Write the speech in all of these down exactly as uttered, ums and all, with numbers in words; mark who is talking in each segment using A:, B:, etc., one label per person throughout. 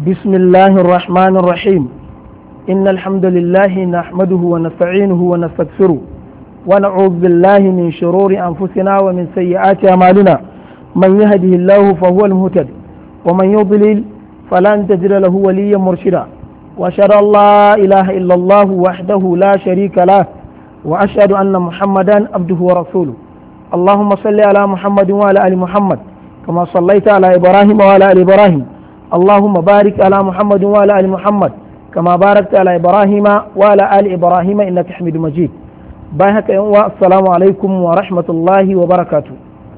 A: بسم الله الرحمن الرحيم إن الحمد لله نحمده ونستعينه ونستغفره ونعوذ بالله من شرور أنفسنا ومن سيئات أعمالنا من يهده الله فهو المهتد ومن يضلل فلن تجد له وليا مرشدا وأشهد أن لا إله إلا الله وحده لا شريك له وأشهد أن محمدا عبده ورسوله اللهم صل على محمد وعلى آل محمد كما صليت على إبراهيم وعلى آل إبراهيم اللهم بارك على محمد وعلى آل محمد كما باركت على إبراهيم وعلى آل إبراهيم إنك حميد مجيد باهك السلام عليكم ورحمة الله وبركاته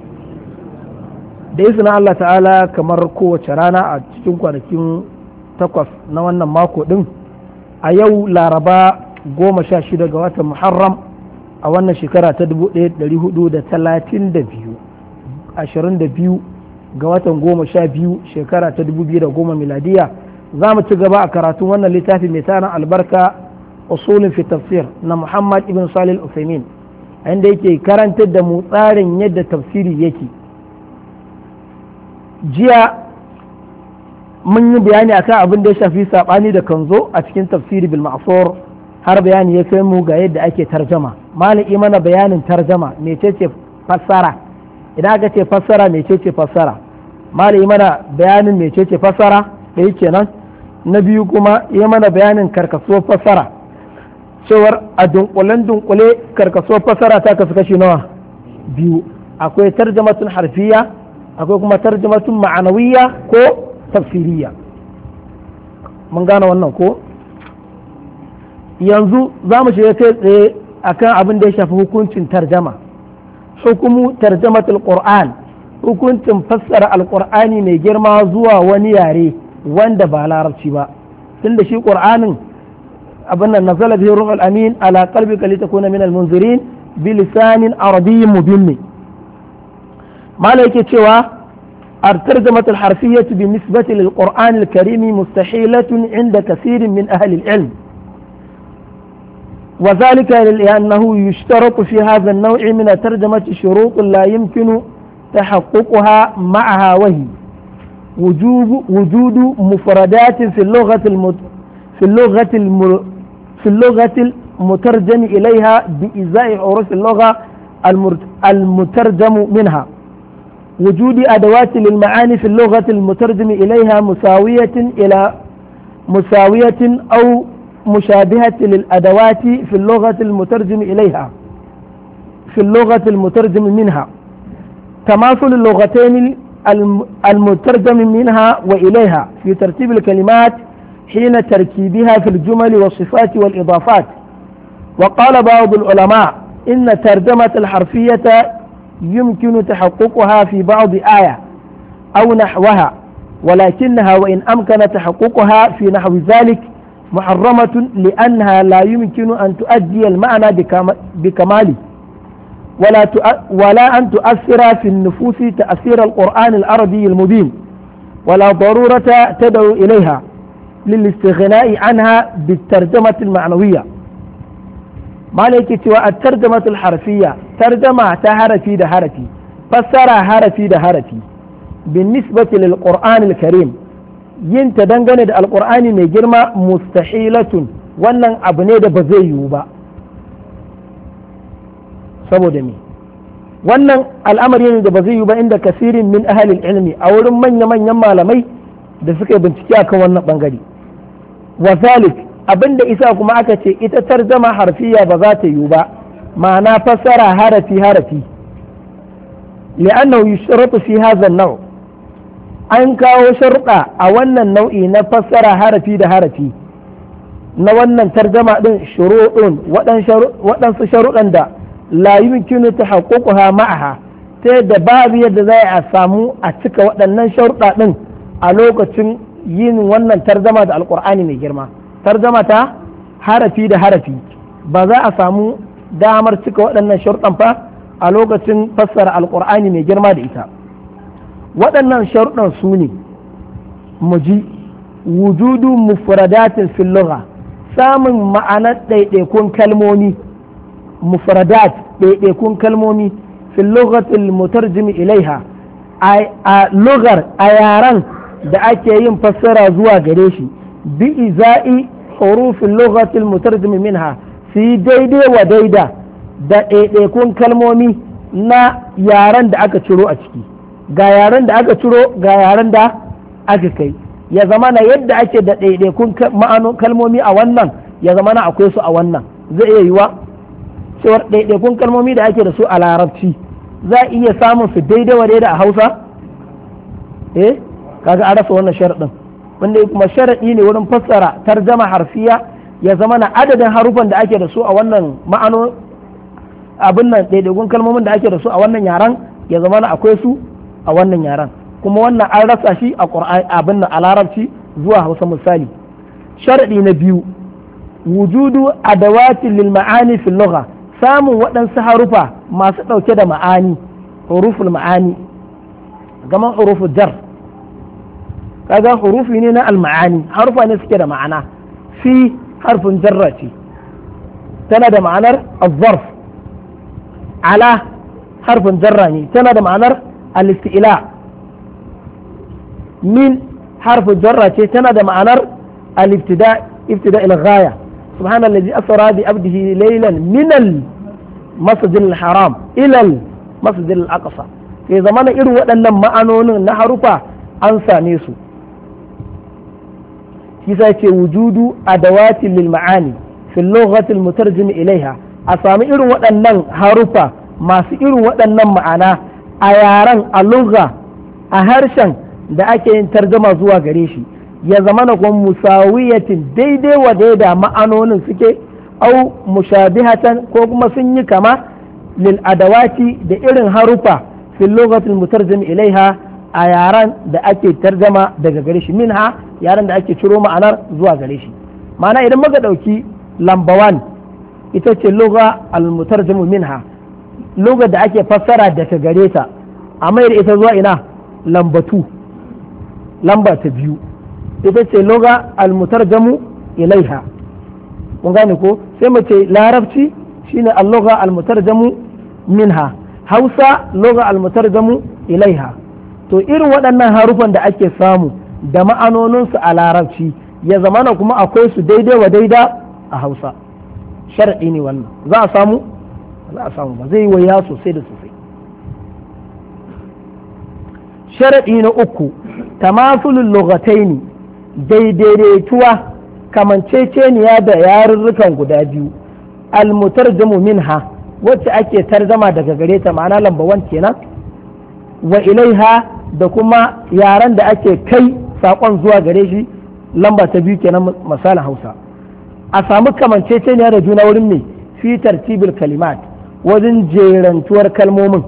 A: da izinin Allah ta'ala kamar kowace rana a cikin kwanakin takwas na wannan mako din a yau laraba goma sha shida ga watan muharram a wannan shekara ta dubu ɗaya ɗari hudu da talatin da biyu ashirin da biyu ga watan goma sha biyu shekara ta dubu biyu da goma miladiya za mu ci gaba a karatun wannan littafi mai tarin albarka usulin fi tafsir na muhammad ibn salih al-usaimin inda yake karantar da mu tsarin yadda tafsiri yake jiya mun yi bayani akan abin da ya shafi sabani da kanzo a cikin tafsiri bil ma'sur har bayani ya kai mu ga yadda ake tarjama malami mana bayanin tarjama mecece fassara idan aka ce fassara mecece fassara malami mana bayanin mecece fassara da yake nan na biyu kuma ya mana bayanin karkasuwar fassara cewar a dunkulen dunkule karkasuwar fassara ta kasu kashi nawa biyu akwai tarjamatun harfiya akwai kuma tarjamatun ma'anawiyya ko tafsiriya mun gane wannan ko yanzu za mu shiga kai tsaye akan abin da ya shafi hukuncin tarjama hukumu tarjamatul qur'an hukuncin fassara alqur'ani mai girma zuwa wani yare wanda ba larabci ba tunda shi qur'anin abin nan nazala bihi ruhul amin ala qalbika litakuna min almunzirin bi lisanin arabiyyin mubin mala yake cewa الترجمة الحرفية بالنسبة للقرآن الكريم مستحيلة عند كثير من أهل العلم وذلك لأنه يشترط في هذا النوع من الترجمة شروط لا يمكن تحققها معها وهي وجوب وجود مفردات في اللغة المت في اللغة الم في اللغة المترجم إليها بإزاء حروف اللغة المترجم منها وجود أدوات للمعاني في اللغة المترجم إليها مساوية إلى مساوية أو مشابهة للأدوات في اللغة المترجم إليها في اللغة المترجم منها تماثل اللغتين المترجم منها وإليها في ترتيب الكلمات حين تركيبها في الجمل والصفات والإضافات وقال بعض العلماء إن ترجمة الحرفية يمكن تحققها في بعض آية أو نحوها ولكنها وإن أمكن تحققها في نحو ذلك محرمة لأنها لا يمكن أن تؤدي المعنى بكماله ولا ولا أن تؤثر في النفوس تأثير القرآن العربي المبين ولا ضرورة تدعو إليها للاستغناء عنها بالترجمة المعنوية مالك سوى الترجمة الحرفية ترجمة حرفي ده حرفي فسر حرفي ده حرفي بالنسبة للقرآن الكريم yin ta dangane da alkur'ani mai girma mustahilatun wannan abu ne da ba zai yiwu ba saboda me wannan al'amari ne da ba zai yiwu ba inda kasirin min ahalil ilmi a wurin manya-manyan malamai da suka yi bincike akan wannan bangare wa zalik abinda isa kuma aka ce ita tarjama harfiya ba za ta yiwu ba ma'ana fassara harafi harafi li'annahu yushratu fi hadha an-naw' an kawo sharuɗa a wannan nau'i na fassara harafi da harafi na wannan tarjama ɗin shuruɗun waɗansu sharuɗan da la yumkinu tahaqququha ma'aha ta yadda babu yadda za a samu a cika waɗannan sharuɗa ɗin a lokacin yin wannan tarjama da alƙur'ani mai girma tarjama ta harafi da harafi ba za a samu damar cika waɗannan sharuɗan fa a lokacin fassara alƙur'ani mai girma da ita waɗannan sharuɗan su ne mu ji wujudu mufradatin fil lugha samun ma'anar ɗaiɗaikun kalmomi mufradat ɗaiɗaikun kalmomi fil lughatil mutarjimi ilaiha a lugar a yaran da ake yin fassara zuwa gare shi bi iza'i hurufin lughatil mutarjim minha su yi daidai wa daida da ɗaiɗaikun kalmomi na yaren da aka ciro a ciki ga yaren da aka ciro ga yaren da aka kai ya zama na yadda ake da ɗaiɗaikun kalmomi a wannan ya zama na akwai su a wannan zai iya yiwa cewar ɗaiɗaikun kalmomi da ake da su a larabci za a iya samun su daidai wa daida a hausa eh kaga an rasa wannan sharaɗin wanda kuma sharaɗi ne wurin fassara tarjama harfiya ya zama na adadin harufan da ake da su a wannan ma'ano abin nan ɗaiɗaikun kalmomin da ake da su a wannan yaran ya zama na akwai su a wannan yaran kuma wannan an rasa shi a qur'ani abin nan a larabci zuwa hausa misali sharaɗi na biyu wujudu adawatin lil ma'ani fil lugha samun waɗansu harufa masu ɗauke da ma'ani huruful ma'ani gaman huruful jar kaga hurufi ne na al-ma'ani harufa ne suke da ma'ana fi harfin jarra ce tana da ma'anar az-zarf ala harfin jarra ne tana da ma'anar al-isti'la min harfin jarra ce tana da ma'anar al-ibtida ibtida il-ghaya سبحان الذي أسرى بعبده ليلا من المسجد الحرام إلى المسجد الأقصى في زمان إرو أن معنون نحرفا أنسى نيسو كيسا وجود أدوات للمعاني في اللغة المترجم إليها أسامي إرو أن حرفا ما في إرو أن معنا أياران اللغة أهرشان da ake yin tarjama zuwa gare shi ya zamana kuma musawiyatin daidai wa daida ma'anonin suke au mushabihatan ko kuma sun yi kama lil adawati da irin harufa fil lughatil mutarjim ilaiha a yaran da ake tarjama daga gare shi minha yaran da ake ciro ma'anar zuwa gare shi ma'ana idan muka dauki lambawan ita ce lugha al mutarjim minha lugha da ake fassara daga gare ta amma da ita zuwa ina lambatu lamba ta biyu ita ce loga almutarjamu ilaiha mun gane ko sai mu ce larabci shine al-lugha almutarjamu minha hausa loga almutarjamu ilaiha to irin waɗannan harufan da ake samu da ma'anoninsu a larabci ya zamana kuma akwai su daidai wa daida a hausa shar'i ne wannan za a samu za a samu ba zai yi waya sosai da sosai shar'i na uku tamasulul lughataini daidaituwa kamanceceniya da yarurrukan guda biyu almutarjamu minha wacce ake tarzama daga gare ta ma'ana lamba wan kenan wa ilaiha da kuma yaran da ake kai sakon zuwa gare shi lamba ta biyu kenan misalin hausa a samu kamanceceniya da juna wurin ne fi tartibil kalimat wajen jerantuwar kalmomin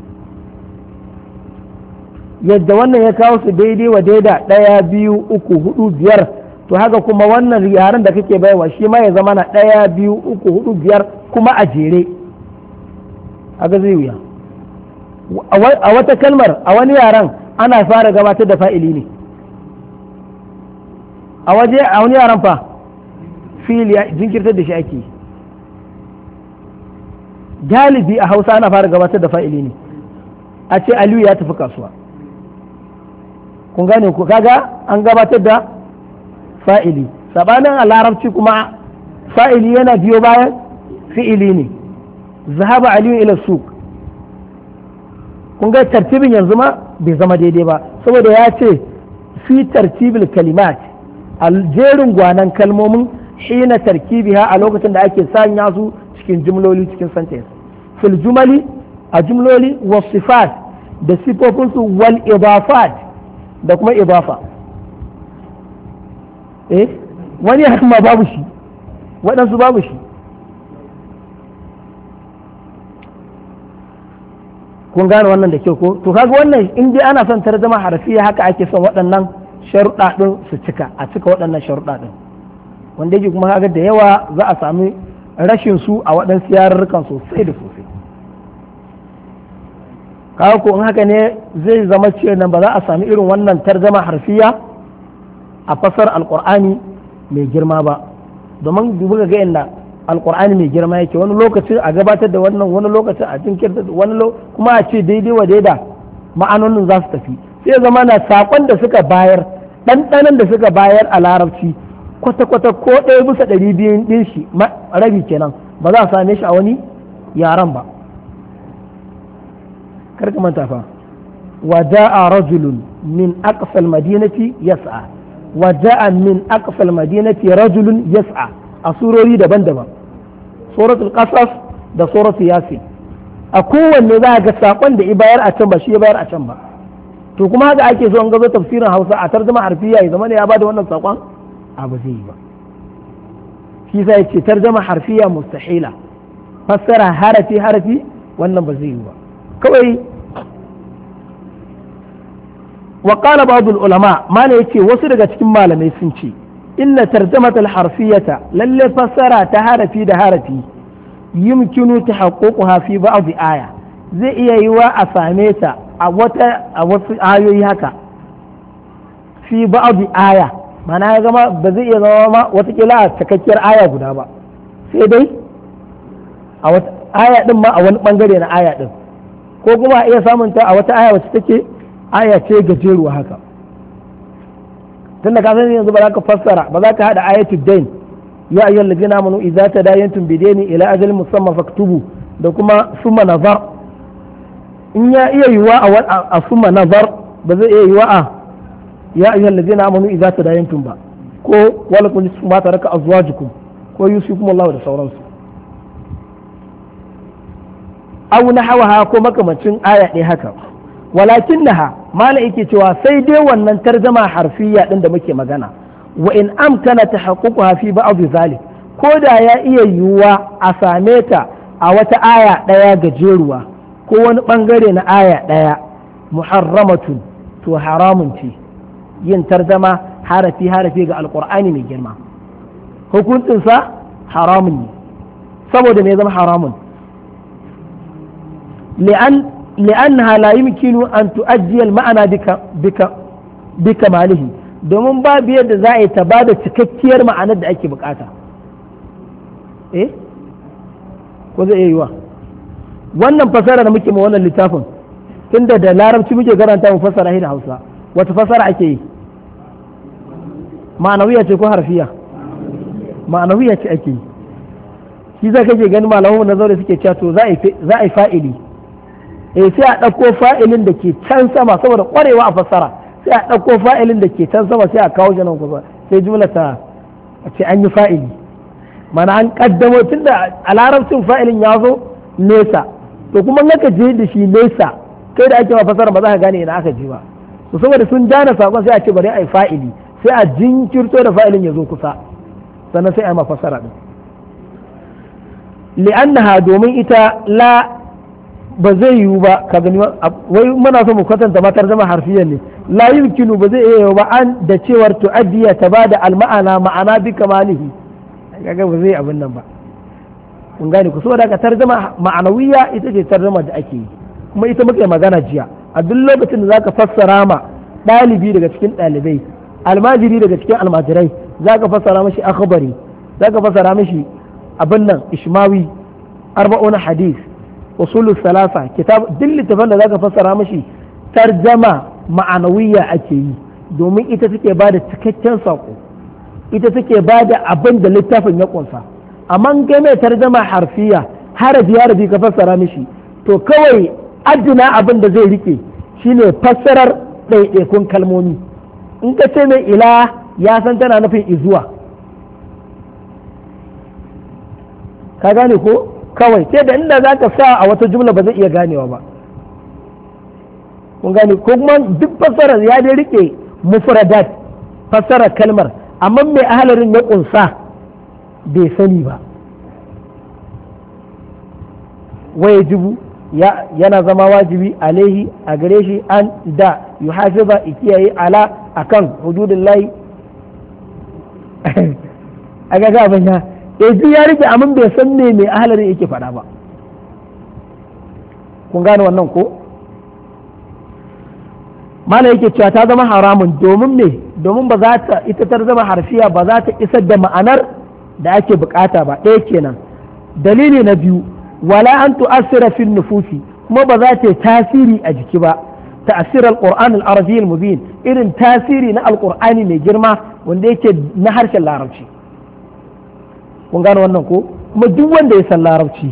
A: yadda wannan ya kawo su daidai wa daida ɗaya biyu uku hudu biyar to haka kuma wannan yaren da kake baiwa shi ma ya zama na ɗaya biyu uku hudu biyar kuma a jere haka zai wuya a wata kalmar a wani yaren ana fara gabatar da fa'ili ne a waje a wani yaren fa fili jinkirtar da shi ake galibi a hausa ana fara gabatar da fa'ili ne a ce aliyu ya tafi kasuwa kun gane ku kaga an gabatar da fa'ili sabanin a larabci kuma fa'ili yana biyo bayan fi'ili ne zahaba aliyu ila suq kun ga tartibin yanzu ma bai zama daidai ba saboda ya ce fi tartibil kalimat aljerin gwanan kalmomin hina tarkibiha a lokacin da ake sanya su cikin jumloli cikin sentence fil jumali a jumloli wasifat da sifofinsu wal idafat da kuma idafa eh wani ma babu shi waɗansu babu shi kun gane wannan da kyau ko to kaga wannan in dai ana son tarjuma harafiya haka ake son waɗannan sharuɗa ɗin su cika a cika waɗannan sharuɗa ɗin wanda yake kuma kaga da yawa za a sami rashin su a waɗansu yarurrukan sosai da sosai kaga ko in haka ne zai zama cewa nan ba za a sami irin wannan tarjuma harfiya a fasar alqur'ani mai girma ba domin dubu ga inda alqur'ani mai girma yake wani lokacin a gabatar da wannan wani lokacin a jinkirta wani kuma a ce daidai wa daida ma'anonin za su tafi sai zama na saƙon da suka bayar ɗanɗanon da suka bayar a larabci kwata-kwata ko ɗaya bisa ɗari biyun ɗin shi rabi kenan ba za a same shi a wani yaran ba. karka manta fa wa ja'a rajulun min aqsal madinati yas'a wa ja'a min aqsal madinati rajulun yas'a a surori daban-daban, suratul qasas da suratul yasin. a kowanne za a ga sakon da i bayar a can ba shi ya bayar a can ba. to kuma haka ake so an gazo tafsirin Hausa a tarjuma harfiya ya zama ne ya bada wannan sakon a ba zai yi ba. shi sai ce tarjuma harfiya mustahila, fassara harafi harafi wannan ba zai yi ba kawai. wa qala ba'd al ulama mana yace wasu daga cikin malamai sun ce inna tarjamat al harfiyata lalle fassara ta harafi da harafi yumkinu tahaqququha fi ba'd aya zai iya yiwa a same ta a wata a wasu ayoyi haka fi ba'd aya mana ya zama ba zai iya zama ma watakila a cikakkiyar aya guda ba sai dai a wata aya din ma a wani bangare na aya din ko kuma a iya samun ta a wata aya wacce take aya ce gajeruwa haka. tunda ka sani yanzu ba za ka fassara ba za ka hada ayatul dain ya ayyuhal ladina amanu idza tadayantum bidayni ila ajalin musamma faktubu da kuma summa nazar. in ya iya yiwa a summa nazar ba zai iya yiwa a ya ayyuhal ladina amanu idza tadayantum ba ko wala kun ma taraka azwajukum ko yusikum Allah da sauransu. aw nahawaha ko makamancin aya ɗaya haka. walakinnaha mala yake cewa sai dai wannan tarjama harfiya din da muke magana wa in amkana tahaqququha fi ba'd zalik ko da ya iya yiwuwa a same ta a wata aya ɗaya gajeruwa ko wani bangare na aya ɗaya muharramatun to haramun ce yin tarjama harafi harafi ga alqur'ani mai girma hukuncinsa haramun ne. saboda me zama haramun li'an li'annaha la yumkinu an tu'addi al-ma'ana bika bika bikamalihi domin babu yadda za a yi ta bada cikakkiyar ma'anar da ake bukata. eh ko zai yi wa wannan fasara da muke ma wannan littafin tunda da larabci muke karanta mu fasara shi da Hausa wata fasara ake yi ma'anawiya ce ko harfiya ma'anawiya ce ake yi shi za kake gani malamu na zaure suke cewa to za a yi fa'ili eh sai a ɗauko fa'ilin da ke can sama saboda ƙwarewa a fassara sai a ɗauko fa'ilin da ke can sama sai a kawo shi nan kusa sai jumla ta a ce an yi fa'ili mana an kaddamo tun da a larabcin fa'ilin ya zo nesa to kuma naka je da shi nesa kai da ake ma fassara ba za ka gane ina aka je ba to saboda sun jana sakon sai a ce bari a yi fa'ili sai a jinkirto da fa'ilin ya zo kusa sannan sai a yi ma fassara din li'annaha domin ita la ba zai yiwu ba ka gani wai muna so mu kwatanta matar zama harfiyan ne la yumkinu ba zai iya yiwu ba an da cewar tu'addiya ta bada al-ma'ana ma'ana bi kamalihi kaga ba zai abin nan ba kun gane ku saboda ka tarjuma ma'anawiya ita ce tarjuma da ake yi kuma ita muke magana jiya a duk lokacin da zaka fassara ma dalibi daga cikin dalibai almajiri daga cikin almajirai zaka fassara mishi akhbari zaka fassara mishi abin nan ishmawi arba'una hadith usulul salasa kitab duk littafin da zaka fassara mishi tarjama ma'anawiya ake yi domin ita take bada cikakken sako ita take bada abin da littafin ya kunsa amma game tarjama harfiya harafi harafi ka fassara mishi to kawai adina abin da zai rike shine fassarar ɗaiɗaikun kalmomi in ka ce mai ila ya san tana nufin izuwa ka gane ko kawai sai da inda za ka sa a wata jumla ba zai iya ganewa ba kun gane ko kuma duk fassarar ya dai rike mufradat fassarar kalmar amma mai ahalarin ya kunsa bai sani ba waye jibu yana zama wajibi alaihi a gare shi an da yuhafiza ikiyaye ala akan hududillahi a ga abin ya yanzu ya rike amma bai san me mai ahalarin yake faɗa ba kun gane wannan ko mana yake cewa ta zama haramun domin me domin ba za ta ita ta zama harfiya ba za ta isar da ma'anar da ake bukata ba ɗaya kenan dalili na biyu wala an tu'assira fil nufusi kuma ba za ta yi tasiri a jiki ba ta'sir al-qur'an al-arabi al-mubin irin tasiri na al-qur'ani mai girma wanda yake na harshen larabci kun gano wannan ko kuma duk wanda ya san larabci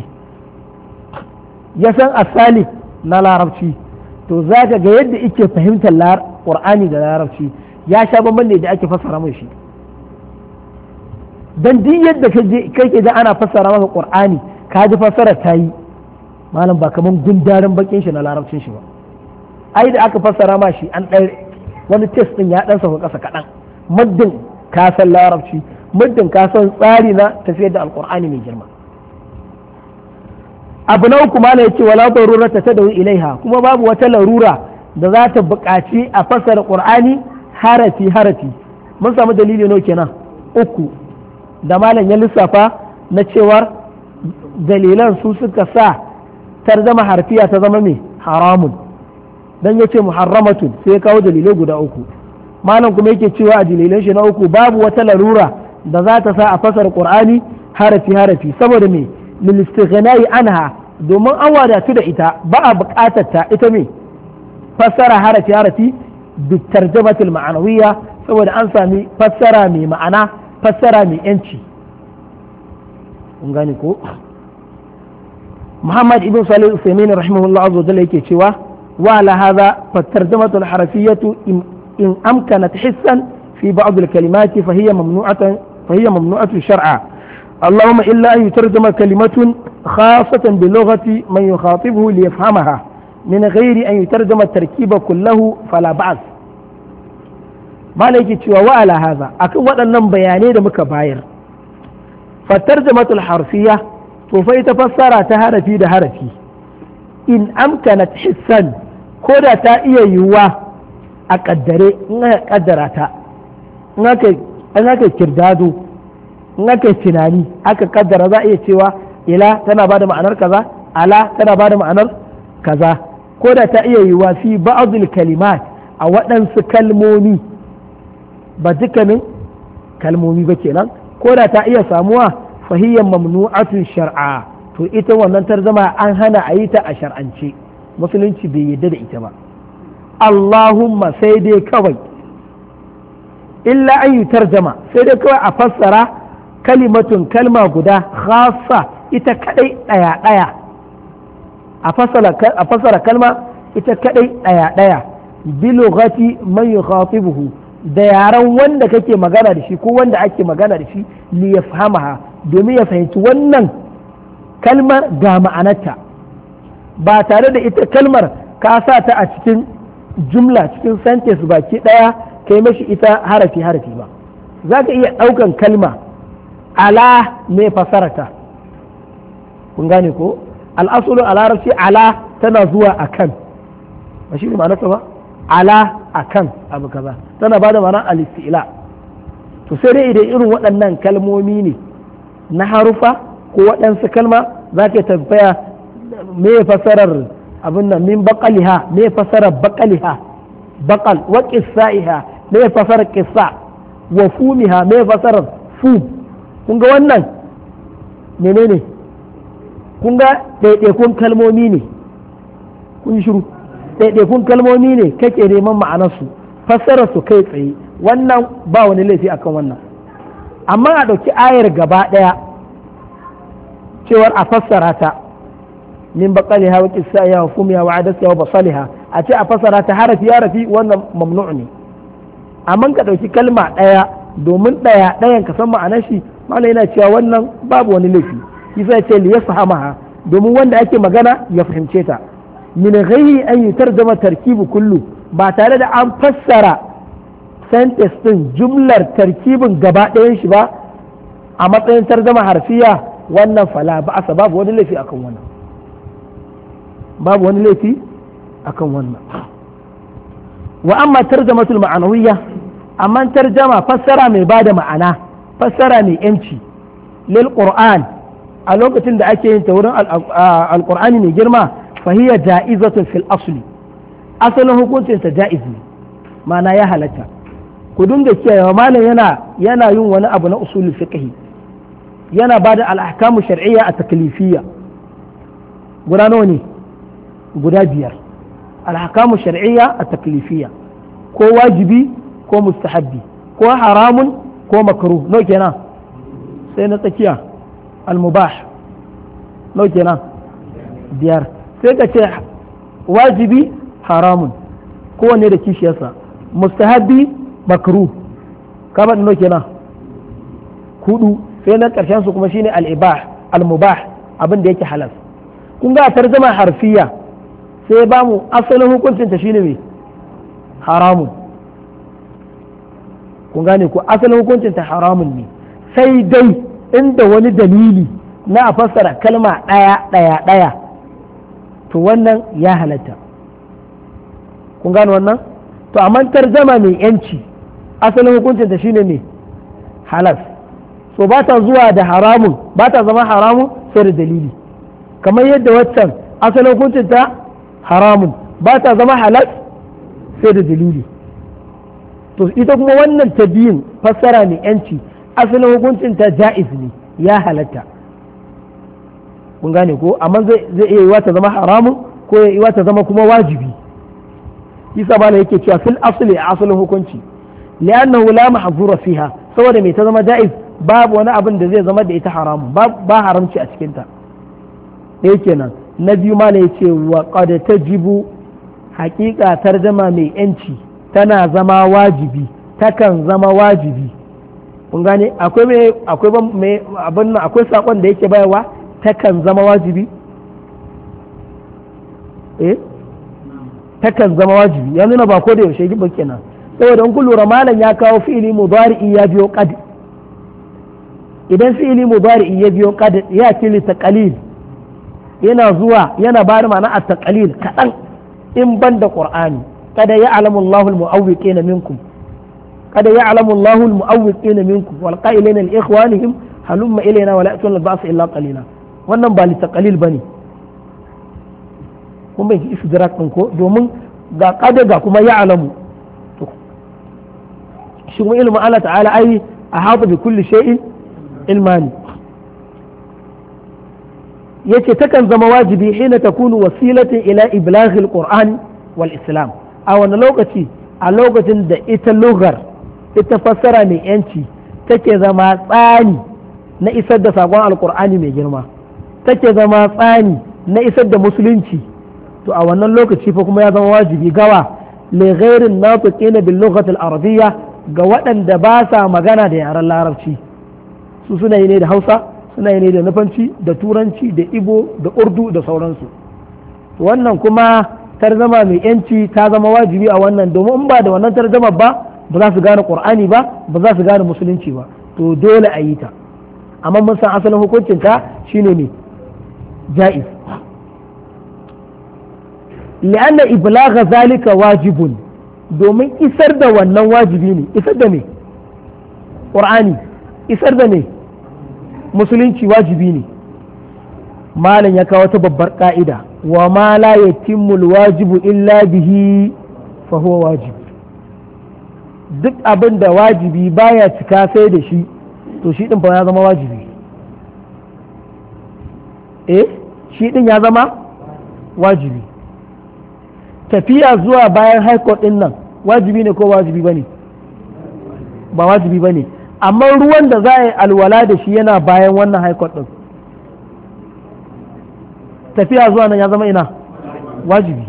A: ya san asali na larabci to zaka ga yadda yake fahimtar qur'ani da larabci ya sha bamban ne da ake fassara mai shi dan duk yadda kake da ana fassara maka qur'ani ka ji fassara ta yi malam ba kaman gundarin bakin shi na larabcin shi ba ai da aka fassara ma shi an ɗaya wani test din ya dan sauka ƙasa kaɗan muddin ka san larabci muddin ka san tsari na tafiyar da alqur'ani mai girma abu na uku malam yace wala darurata tadawi ilaiha kuma babu wata larura da za ta buƙaci a fassara qur'ani harafi harafi mun samu dalili nawa kenan uku da malam ya lissafa na cewar dalilan su suka sa tarzama harfiya ta zama mai haramun dan yace muharramatun sai ya kawo dalilai guda uku malam kuma yake cewa a dalilan shi na uku babu wata larura da za ta sa a fasar qur'ani harafi harafi saboda me lil istighnai anha domin an wadatu da ita ba a buƙatar ta ita me fassara harafi harafi bi tarjamatul ma'anawiyya saboda an sami fassara mai ma'ana fassara mai yanci kun gane ko Muhammad ibn Salih al-Uthaymeen rahimahullah azza wa jalla yake cewa wa ala hadha fa tarjamatul harafiyyatu in amkanat hissan fi ba'd al-kalimati fa hiya mamnu'atan fa hiya mamnu'atu shar'a اللهم إلا أن يترجم كلمة خاصة بلغة من يخاطبه ليفهمها من غير أن يترجم التركيب كله فلا بأس ما لك وعلى هذا أكون أن بياني دمك باير فالترجمة الحرفية توفي تفسر تهرفي دهرفي إن أمكنت حسا كودا تائية يوا أقدري إنها قدرتا إنها كردادو in aka yi tunani aka kaddara za a iya cewa ila tana bada ma'anar kaza ala tana bada ma'anar kaza ko da ta iya yiwa fi ba'dul kalimat a waɗansu kalmomi ba dukkanin kalmomi ba kenan ko da ta iya samuwa fahiyyan mamnu'atun shar'a to ita wannan tarzama an hana a yi ta a shar'ance musulunci bai yadda da ita ba Allahumma sai dai kawai illa an yi tarjama sai dai kawai a fassara kalimatun kalma guda khassa ita kadai daya daya a fasara kalma ita kadai daya daya bi lughati man yukhatibuhu da yaran wanda kake magana da shi ko wanda ake magana da shi li yafhamaha domin ya fahimci wannan kalmar ga ma'anarta ba tare da ita kalmar ka sa ta a cikin jumla cikin sentence baki daya kai mashi ita harafi harafi ba za ka iya daukan kalma ala mai fasarata kun gane ko al'asulu a larabci ala tana zuwa akan ba shi ne ma'anarsa ba ala akan abu kaza tana ba da ma'ana al-istila to sai dai idan irin waɗannan kalmomi ne na harufa ko waɗansu kalma za ka tambaya me fasarar abin nan min baqaliha me fasarar baqaliha baqal wa qissaiha me fasarar qissa wa fumiha me fasarar fu kun ga wannan menene kun ga ɗaiɗaikun kalmomi ne kun shiru ɗaiɗaikun kalmomi ne kake neman ma'anarsu fassara su kai tsaye wannan ba wani laifi akan wannan amma a ɗauki ayar gaba ɗaya cewar a fassara ta min baqaliha wa qissaiha wa fumiha wa adasiha wa basaliha a ce a fassara ta harafi harafi wannan mamnu' ne amma ka ɗauki kalma ɗaya domin ɗaya ɗayan ka san ma'anar shi malai yana cewa wannan babu wani laifi yasa ya ce li yafhamaha domin wanda ake magana ya fahimce ta min ghairi an yutarjama tarkibu kullu ba tare da an fassara sentence din jumlar tarkibin gaba ɗayan shi ba a matsayin tarjama harfiya wannan fala ba asa babu wani laifi akan wannan babu wani laifi akan wannan wa amma tarjamatul ma'anawiyya amma tarjama fassara mai bada ma'ana fassara mai yanci lil qur'an a lokacin da ake yin ta wurin alqur'ani mai girma fahiya ja'izatun fil asli asalin hukuncin ta ja'iz ne ma'ana ya halatta ku dinga kiyaye malam yana yana yin wani abu na usulul fiqh yana bada al-ahkamu shar'iyya a taklifiyya guda nawa ne guda biyar al-ahkamu shar'iyya at-taklifiyya ko wajibi ko mustahabbi ko haramun ko makruh no kenan sai na tsakiya al-mubah no kenan biyar sai ka ce wajibi haramun kowanne da kishiyarsa mustahabbi makruh kamar no kenan hudu sai na karshen su kuma shine al-ibah al-mubah abin da yake halal kun ga tarjuma harfiya sai ba mu asalin hukuncin ta shine me haramun kun gane ko asalin hukuncin ta haramun ne sai dai inda wani dalili na a fassara kalma ɗaya ɗaya ɗaya to wannan ya halatta kun gane wannan to amma tarjama mai yanci asalin hukuncin ta shine ne halas so ba ta zuwa da haramun ba ta zama haramun sai da dalili kamar yadda waccan asalin hukuncin ta haramun ba ta zama halas sai da dalili to ita kuma wannan ta biyun fassara mai yanci asalin hukuncin ta ja'iz ne ya halatta kun gane ko amma zai iya yiwa ta zama haramun ko ya yiwa ta zama kuma wajibi isa bala yake cewa fil asli a asalin hukunci li'annahu la mahzura fiha saboda mai ta zama ja'iz babu wani abin da zai zama da ita haramun ba haramci a cikin ta ɗaya kenan na biyu ma ya ce wa qad tajibu haƙiƙa tarjama mai yanci tana zama wajibi takan zama wajibi kun gane akwai mai akwai mai abin nan akwai sakon da yake bayarwa takan zama wajibi eh takan zama wajibi ya nuna ba ko da yaushe ba kenan saboda in kun lura malam ya kawo fi'ili mudari'i ya biyo qad idan fi'ili mudari'i ya biyo qad ya ce li taqlil yana zuwa yana bada ma'ana at taqlil kadan in banda qur'ani kada ya'lamu Allahu al-mu'awwiqina minkum kada ya'lamu Allahu al-mu'awwiqina minkum wal qa'ilina li ikhwanihim halumma ilayna wa la ya'tuna al-ba'sa illa qalila wannan ba li taqlil bane kun bai istidrak din ko domin ga kada ga kuma ya'lamu to shi kuma ilmu Allah ta'ala ai ahata bi kulli shay'in ilmani yace takan zama wajibi hina takunu wasilatin ila iblaghi al-qur'an wal islam a wani lokaci a lokacin da ita lugar ita fassara mai yanci take zama tsani na isar da sakon alkur'ani mai girma take zama tsani na isar da musulunci to a wannan lokaci fa kuma ya zama wajibi gawa li ghairin natiqina bil lughati al arabiyya ga waɗanda ba sa magana da yaren larabci su suna yi ne da Hausa suna yi ne da nufanci da turanci da ibo da urdu da sauransu wannan kuma tarzama mai yanci ta zama wajibi a wannan domin in ba da wannan tarzama ba ba za su gane qur'ani ba ba za su gane musulunci ba to dole a yi ta amma mun san asalin hukuncin ta shine ne ja'iz li'anna iblagha zalika wajibun domin isar da wannan wajibi ne isar da me qur'ani isar da me musulunci wajibi ne malam ya kawo ta babbar ka'ida wa ma la yatimmu alwajibu illa bihi fa huwa wajib duk abin da wajibi baya cika sai da shi to shi din fa ya zama wajibi eh shi din ya zama wajibi tafiya zuwa bayan high court din nan wajibi ne ko wajibi bane ba wajibi bane amma ruwan da za a yi alwala da shi yana bayan wannan high court din tafiya zuwa nan ya zama ina wajibi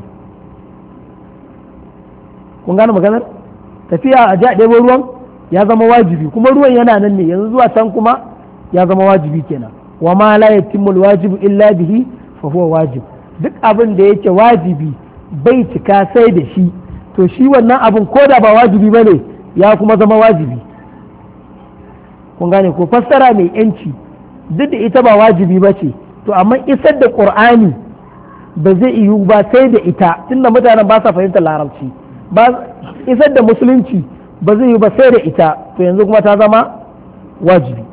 A: kun gane maganar tafiya a ja ɗebo ruwan ya zama wajibi kuma ruwan yana nan ne yanzu zuwa can kuma ya zama wajibi kenan wa ma la yatimmu alwajibu illa bihi fa huwa wajib duk abin da yake wajibi bai cika sai da shi to shi wannan abin ko da ba wajibi bane ya kuma zama wajibi kun gane ko fassara mai yanci duk da ita ba wajibi ba ce to amma isar da qur'ani ba zai yiwu ba sai da ita tunda mutanen ba sa fahimtar larabci ba isar da musulunci ba zai yiwu ba sai da ita to yanzu kuma ta zama wajibi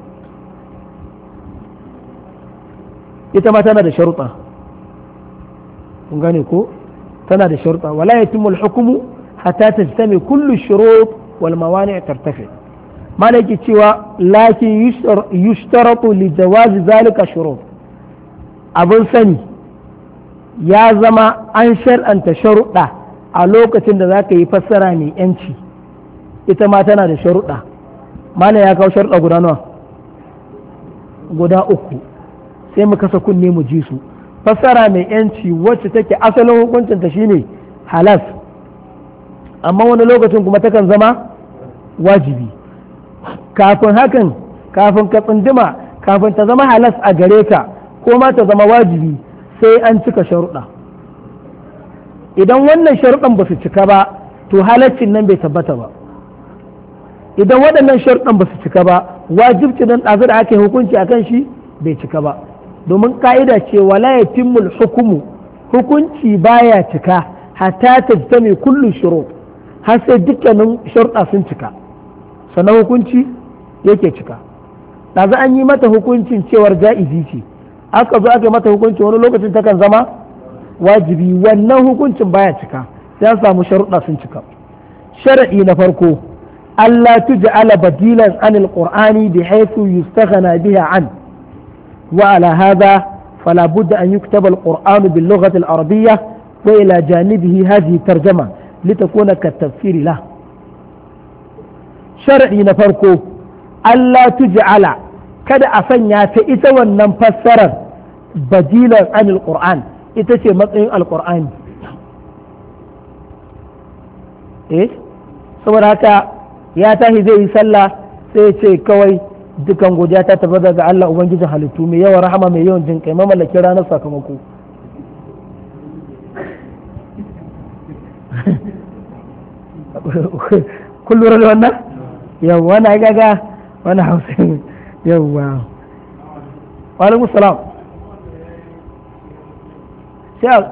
A: ita ma tana da sharuɗa kun gane ko tana da sharuɗa wala yatimmu al-hukmu hatta tajtami kullu shurut wal mawani' tartafi malaki cewa lakin yushtaratu li jawazi zalika shurut abin sani ya zama an shar'anta sharuɗa a lokacin da za ka yi fassara mai yanci ita ma tana da sharuɗa. Mana ya kawo sharuɗa guda nawa? Guda uku, sai mu kasa kunne mu ji su. Fassara mai yanci wacce take asalin hukuncinta shine halas, amma wani lokacin kuma takan zama wajibi. Kafin hakan, kafin ka tsunduma, kafin ta zama halas a gare ka ko ma ta zama wajibi, sai an cika sharuɗa. Idan wannan sharuɗan ba su cika ba, to halaccin nan bai tabbata ba. Idan waɗannan sharuɗan ba su cika ba, wajibci nan ɗazu da ake hukunci a kan shi bai cika ba. Domin ka'ida ce wala yatimmul hukumu, hukunci baya cika hatta tajtami kullu shurut, har sai dukkanin sharuɗa sun cika sannan hukunci yake cika. ɗazu an yi mata hukuncin cewar ja'izi ce, aka zo aka yi mata hukunci wani lokacin takan zama wajibi, wannan hukuncin baya cika sai an samu sharuɗa sun cika. Sharaɗi na farko, Allah tuj'ala badilan anil qur'ani bi haythu yustaghna biha an wa ala hadha fala budda an yuktaba al-qur'anu bil lughati al-arabiyyah wa ila janibihi hadhihi tarjama litakuna kat-tafsir lah. Sharaɗi na farko, Allah tuj'ala, kada a sanya ta ita wannan fassarar badilan anil qur'an, ita ce matsayin alqur'ani. Eh saboda haka ya tashi zai yi sallah sai ya ce kawai dukan godiya ta tabbata ga Allah ubangijin halittu mai yawan rahama mai yawan jin kai mamallakin ranar sakamako. kun lura da wannan yawwa na gaga wani hausa yawwa wa alaikum salam. sai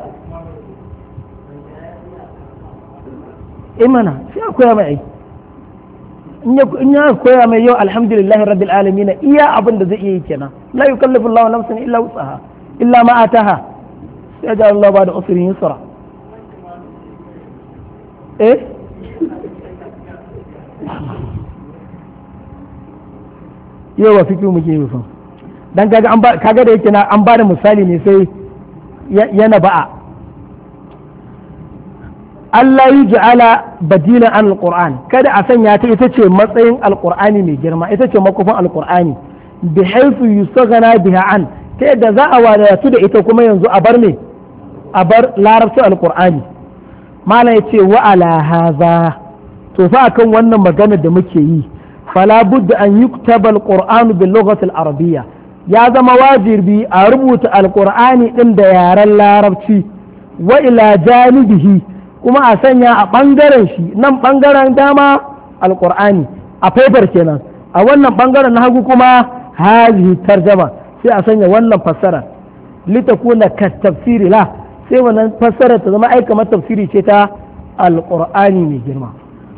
A: imana sai a koya mai aiki in ya koya mai yau alhamdulillahi rabbil alamin iya abin da zai iya yi kenan. La yukallifu Allahu nafsan illa wus'aha illa ma ataha, sai ja Allah ba da usrin yusra. eh yau wa fiki muke yi fa dan kaga an ba kaga da yake na an ba da misali ne sai yana ba'a. Allah yi ja'ala badilan an alquran, kada a sanya ta ita ce matsayin alqur'ani mai girma, ita ce makofin alqur'ani bi haythu yustaghna biha an, ta yadda za a wadatu da ita kuma yanzu a bar ne a bar larabcin alqur'ani. malam yace wa ala hadha, to fa akan wannan magana da muke yi, fala budda an yuktaba alqur'anu bil lughati al arabiyya, ya zama wajibi a rubuta alqur'ani din da yaren larabci, wa ila janibihi, kuma a sanya a ɓangaren shi nan ɓangaren dama alƙur'ani a faifar kenan, a wannan ɓangaren na hagu kuma hazihi tarjama, sai a sanya wannan fassara litakuna ka tafsiri la, sai wannan fassara ta zama aika mata tafsiri ce ta alƙur'ani mai girma.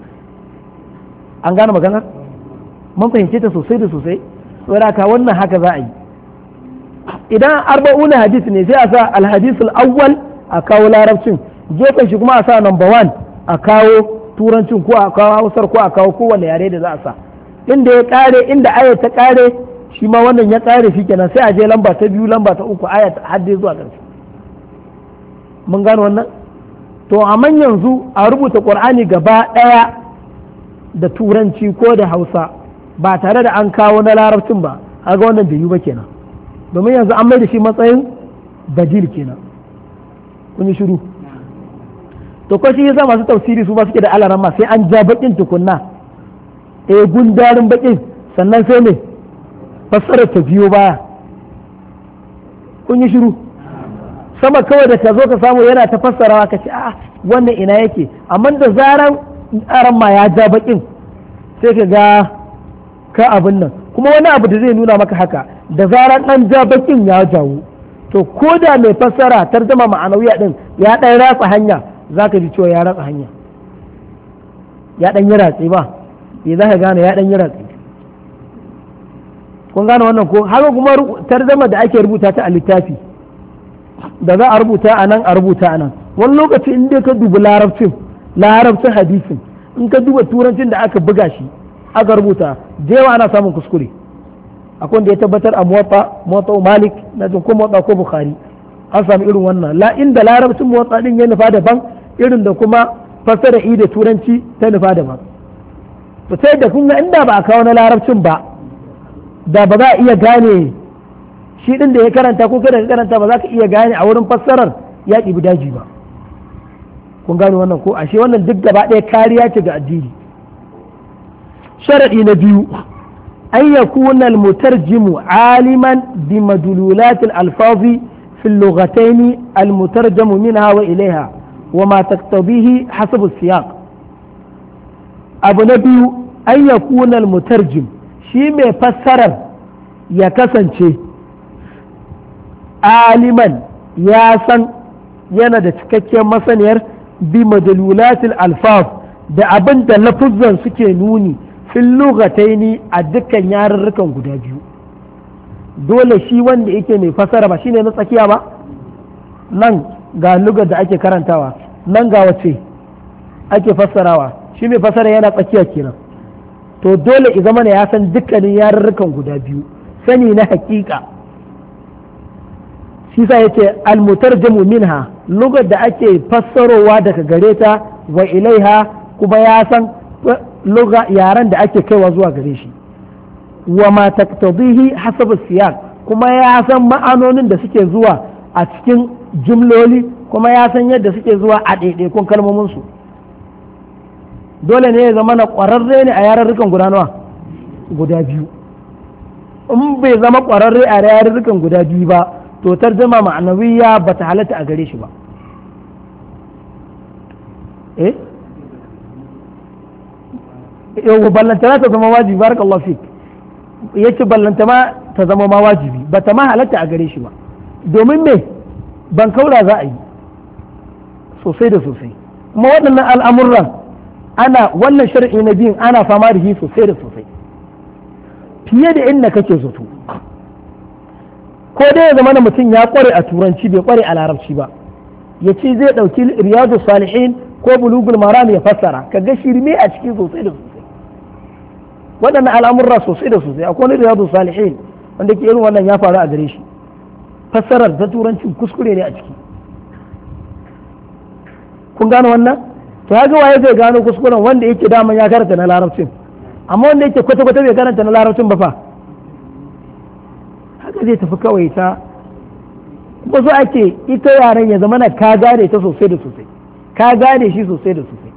A: An gane magana? Mun fahimce ta sosai da sosai, saboda ka wannan haka za a yi. Idan arba'una hadis ne sai a sa alhadisul awwal a kawo larabcin, gefen shi kuma a sa number one a kawo turancin ko a kawo hausar ko a kawo kowane yare da za a sa. Inda ya kare, inda aya ta kare shi ma wannan ya kare shi kenan, sai a je lamba ta biyu, lamba ta uku, aya ta hadde zuwa ƙarshe. Mun gano wannan? To amma yanzu a rubuta Qur'ani gaba ɗaya da turanci ko da Hausa ba tare da an kawo na larabcin ba, kaga wannan bai yi ba kenan. Domin yanzu an mai da shi matsayin badil kenan. Kun yi shiru? To ko shi yasa masu tafsiri su ba suke da alaramma sai an ja bakin tukunna, eh gundarin bakin sannan sai ne fassara ta biyo baya. Kun yi shiru? Sama kawai da ta zo ka samu yana ta fassarawa ka ce a wannan ina yake, amma da zaran aramma ya ja bakin sai ka ga ka abin nan. Kuma wani abu da zai nuna maka haka, da zaran an ja bakin ya jawo, to ko da mai fassara tarjama ma'anawiya din ya ɗan ratsa hanya, za ka ji cewa ya ratsa hanya, ya ɗan yi ratsi ba, ya za ka gane ya ɗan yi ratsi. Kun gane wannan ko? Haka kuma tarzama da ake rubuta ta a littafi, da za a rubuta a nan a rubuta a nan, wani lokaci in dai ka dubi larabcin larabcin hadisin, in ka duba turancin da aka buga shi aka rubuta, da yawa ana samun kuskure. Akwai da ya tabbatar a muwatta muwatta Malik na jin ko muwatta ko Bukhari, an samu irin wannan la inda larabcin muwatta din ya nufa daban irin da kuma fassara i da turanci ta nufa daban to sai da kun ga inda ba a kawo na larabcin ba da ba za a iya gane shi din da ya karanta ko kada ka karanta ba za ka iya gane a wurin fassarar ya ɗibi daji ba kun gane wannan ko ashe wannan duk gaba ɗaya kariya ce ga addini sharadi na biyu an yakuna al-mutarjimu aliman bi madlulat al-alfazi في اللغتين المترجم منها وإليها وما تقتضيه حسب السياق أبو نبي أن يكون المترجم شيء مفسر يكسن شيء عالما ياسن yana da cikakken masaniyar bi madalulatil alfaz da abin da lafuzan suke nuni fil lugataini a dukkan yarurrukan guda biyu dole shi wanda yake mai fasara ba shine na tsakiya ba nan ga lugar da ake karantawa nan ga wace ake fassarawa shi mai fasara yana tsakiya kenan to dole i zama ya san dukkanin yarurrukan guda biyu sani na hakika shi sa yace almutarjamu minha lugar da ake fassarowa daga gare ta wa ilaiha kuma ya san luga yaran da ake kaiwa zuwa gare shi wa ma taqtadihi hasab siyaq kuma ya san ma'anonin da suke zuwa a cikin jumloli kuma ya san yadda suke zuwa a ɗaiɗaikun kalmomin su dole ne ya zama na ƙwararre ne a yarurrukan guda nawa guda biyu in bai zama ƙwararre a yarurrukan guda biyu ba to tarjama ma'anawiya ba ta halatta a gare shi ba eh yau ballantana ta zama wajibi barakallahu fik yace ballantana ta zama ma wajibi ba ta ma halatta a gare shi ba domin me ban kaura za a yi sosai da sosai kuma waɗannan al'amuran ana wannan shar'i na biyun ana fama da shi sosai da sosai fiye da inda kake zato ko dai ya zama mutum ya kware a turanci bai kware a larabci ba ya ce zai ɗauki riyadu salihin ko bulugul maram ya fassara ka ga shirme a ciki sosai da sosai waɗannan al'amurra sosai da sosai akwai wani riyadu salihin wanda ke irin wannan ya faru a gare shi fassarar ta turancin kuskure ne a ciki kun gano wannan to ya ga waye zai gano kuskuren wanda yake daman ya karanta na larabcin amma wanda yake kwata-kwata bai karanta na larabcin ba fa haka zai tafi kawai ta kuma so ake ita yaren ya zama na ka gane ta sosai da sosai ka gane shi sosai da sosai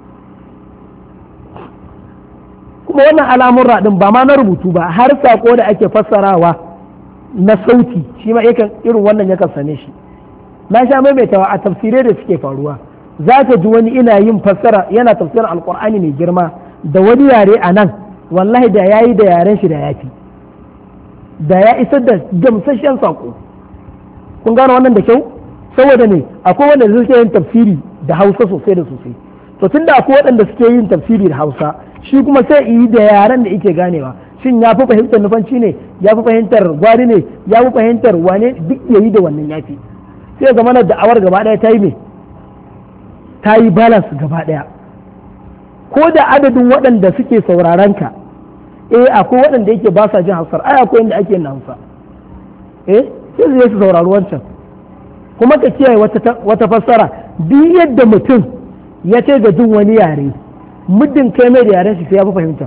A: kuma wannan al'amurra din ba ma na rubutu ba har sako da ake fassarawa na sauti shi ma yakan irin wannan yakan sane shi na sha maimaitawa a tafsirai da suke faruwa za ka ji wani ina yin fassara yana tafsirin alkur'ani mai girma da wani yare a nan wallahi da yayi da yaren shi da yafi da ya isar da gamsashen sako kun gano wannan da kyau saboda ne akwai wanda suke yin tafsiri da hausa sosai da sosai to tunda akwai waɗanda suke yin tafsiri da hausa shi kuma sai yi da yaren da yake ganewa shin ya fi fahimtar nufanci ne ya fi fahimtar gwari ne ya fi fahimtar wane duk yayi da wannan yafi sai ga mana da'awar gaba ɗaya ta yi me ta yi balance gaba ɗaya ko da adadin waɗanda suke sauraron ka eh akwai waɗanda yake ba sa jin hausar ai akwai inda ake yin hausa eh sai su su saurari wancan kuma ka kiyaye wata fassara duk yadda mutum ya ce ga jin wani yare muddin kai mai da yaren shi sai ya fi fahimta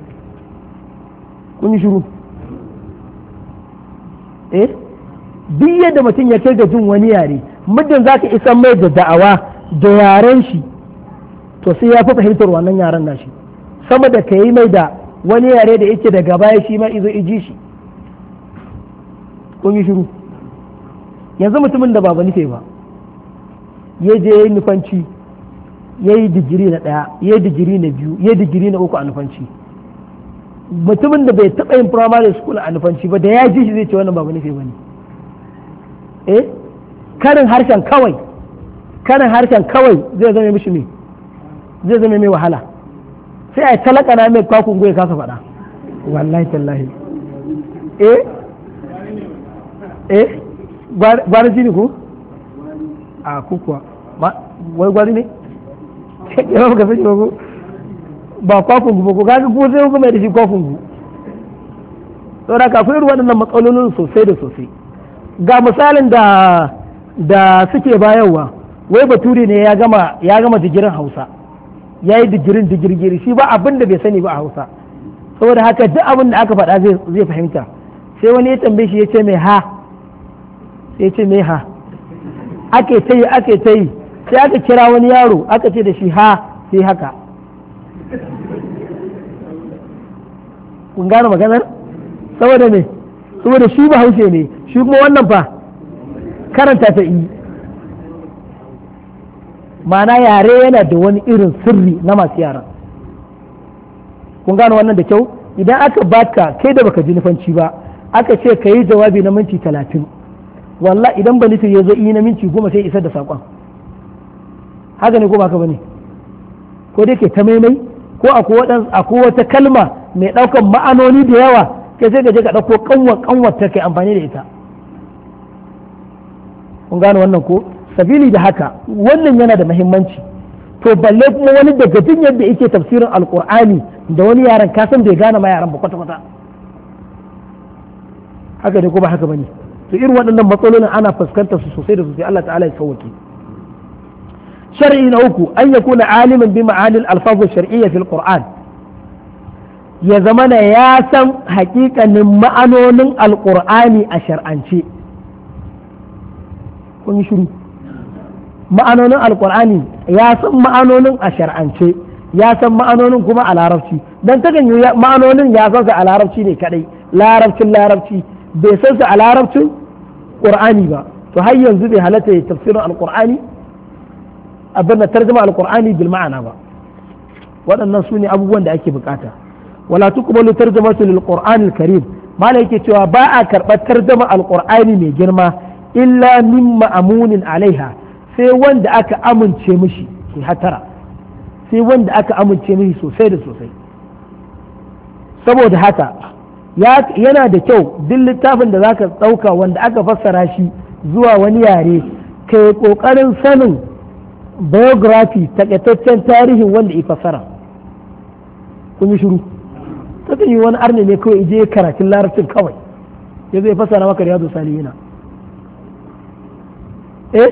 A: kun yi shiru eh duk yadda mutum ya ce ga jin wani yare muddin za ka isa mai da da'awa da yaren shi to sai ya fi fahimtar wannan yaren nashi sama da ka yi mai da wani yare da yake daga baya shi ma izo iji shi kun yi shiru yanzu mutumin da ba nufe ba ya je ya yi nufanci ya yi digiri na ɗaya ya yi digiri na biyu ya yi digiri na uku a nufanci mutumin da bai taɓa yin primary school a nufanci ba da ya ji shi zai ce wannan ba nufe ba ne eh karin harshen kawai karin harshen kawai zai zama mishi ne zai zama mai wahala sai a talaka na mai kwakun goyi kasa faɗa wallahi tallahi eh eh gwari shi ne ko a kukuwa wai gwari ne ya ba ka sani ba ba kwakun gu ba ko kaga ko sai kuma da shi kwakun gu saboda ka akwai waɗannan matsalolin sosai da sosai ga misalin da da suke bayarwa wai bature ne ya gama ya gama digirin hausa ya yi digirin digirgiri shi ba abin da bai sani ba a hausa saboda haka duk abin da aka faɗa zai fahimta sai wani ya tambaye shi ya ce mai ha sai ya ce mai ha ake ta yi ake ta yi sai aka kira wani yaro aka ce da shi ha sai haka kun gane maganar saboda me saboda shi ba haushe ne shi kuma wannan fa karanta ta yi ma'ana yare yana da wani irin sirri na masu yaran kun gane wannan da kyau idan aka baka kai da baka ji nufanci ba aka ce ka yi jawabi na minti talatin wallah idan ba nufi ya zo yi na minti goma sai isar da saƙon haka ne ko baka bane ko dai ke ta maimai ko akwai wata kalma mai ɗaukan ma'anoni da yawa kai sai ka je ka ɗauko kanwar kanwar ta kai amfani da ita kun gane wannan ko sabili da haka wannan yana da muhimmanci to balle kuma wani daga jin yadda yake tafsirin alqur'ani da wani yaran ka san bai gane ma yaran ba kwata kwata haka ne ko ba haka bane to irin waɗannan matsalolin ana fuskantar su sosai da sosai Allah ta'ala ya sauke shar'i na uku an yakuna aliman bi ma'anil alfaz shar'iyya fil qur'an ya zamana ya san hakikanin ma'anonin alqur'ani a shar'ance kun yi shiru ma'anonin alqur'ani ya san ma'anonin a shar'ance ya san ma'anonin kuma a larabci dan takan yi ma'anonin ya san su a larabci ne kadai larabcin larabci bai san su a larabcin qur'ani ba to har yanzu bai halatta ya tafsirin alqur'ani abin da tarjuma alqur'ani bil ma'ana ba waɗannan su ne abubuwan da ake bukata wala tuqbalu tarjumatu lil qur'ani al karim malai yake cewa ba a karɓar tarjuma alqur'ani mai girma illa min ma'amunin alaiha sai wanda aka amince mishi ki hatara sai wanda aka amince mishi sosai da sosai saboda haka yana da kyau duk littafin da zaka ɗauka wanda aka fassara shi zuwa wani yare kai ƙoƙarin sanin biography takaitaccen tarihin wanda ya fassara kun yi shiru ta yi wani arne ne kawai je karatun larabcin kawai ya zai fassara maka riyadu salihina eh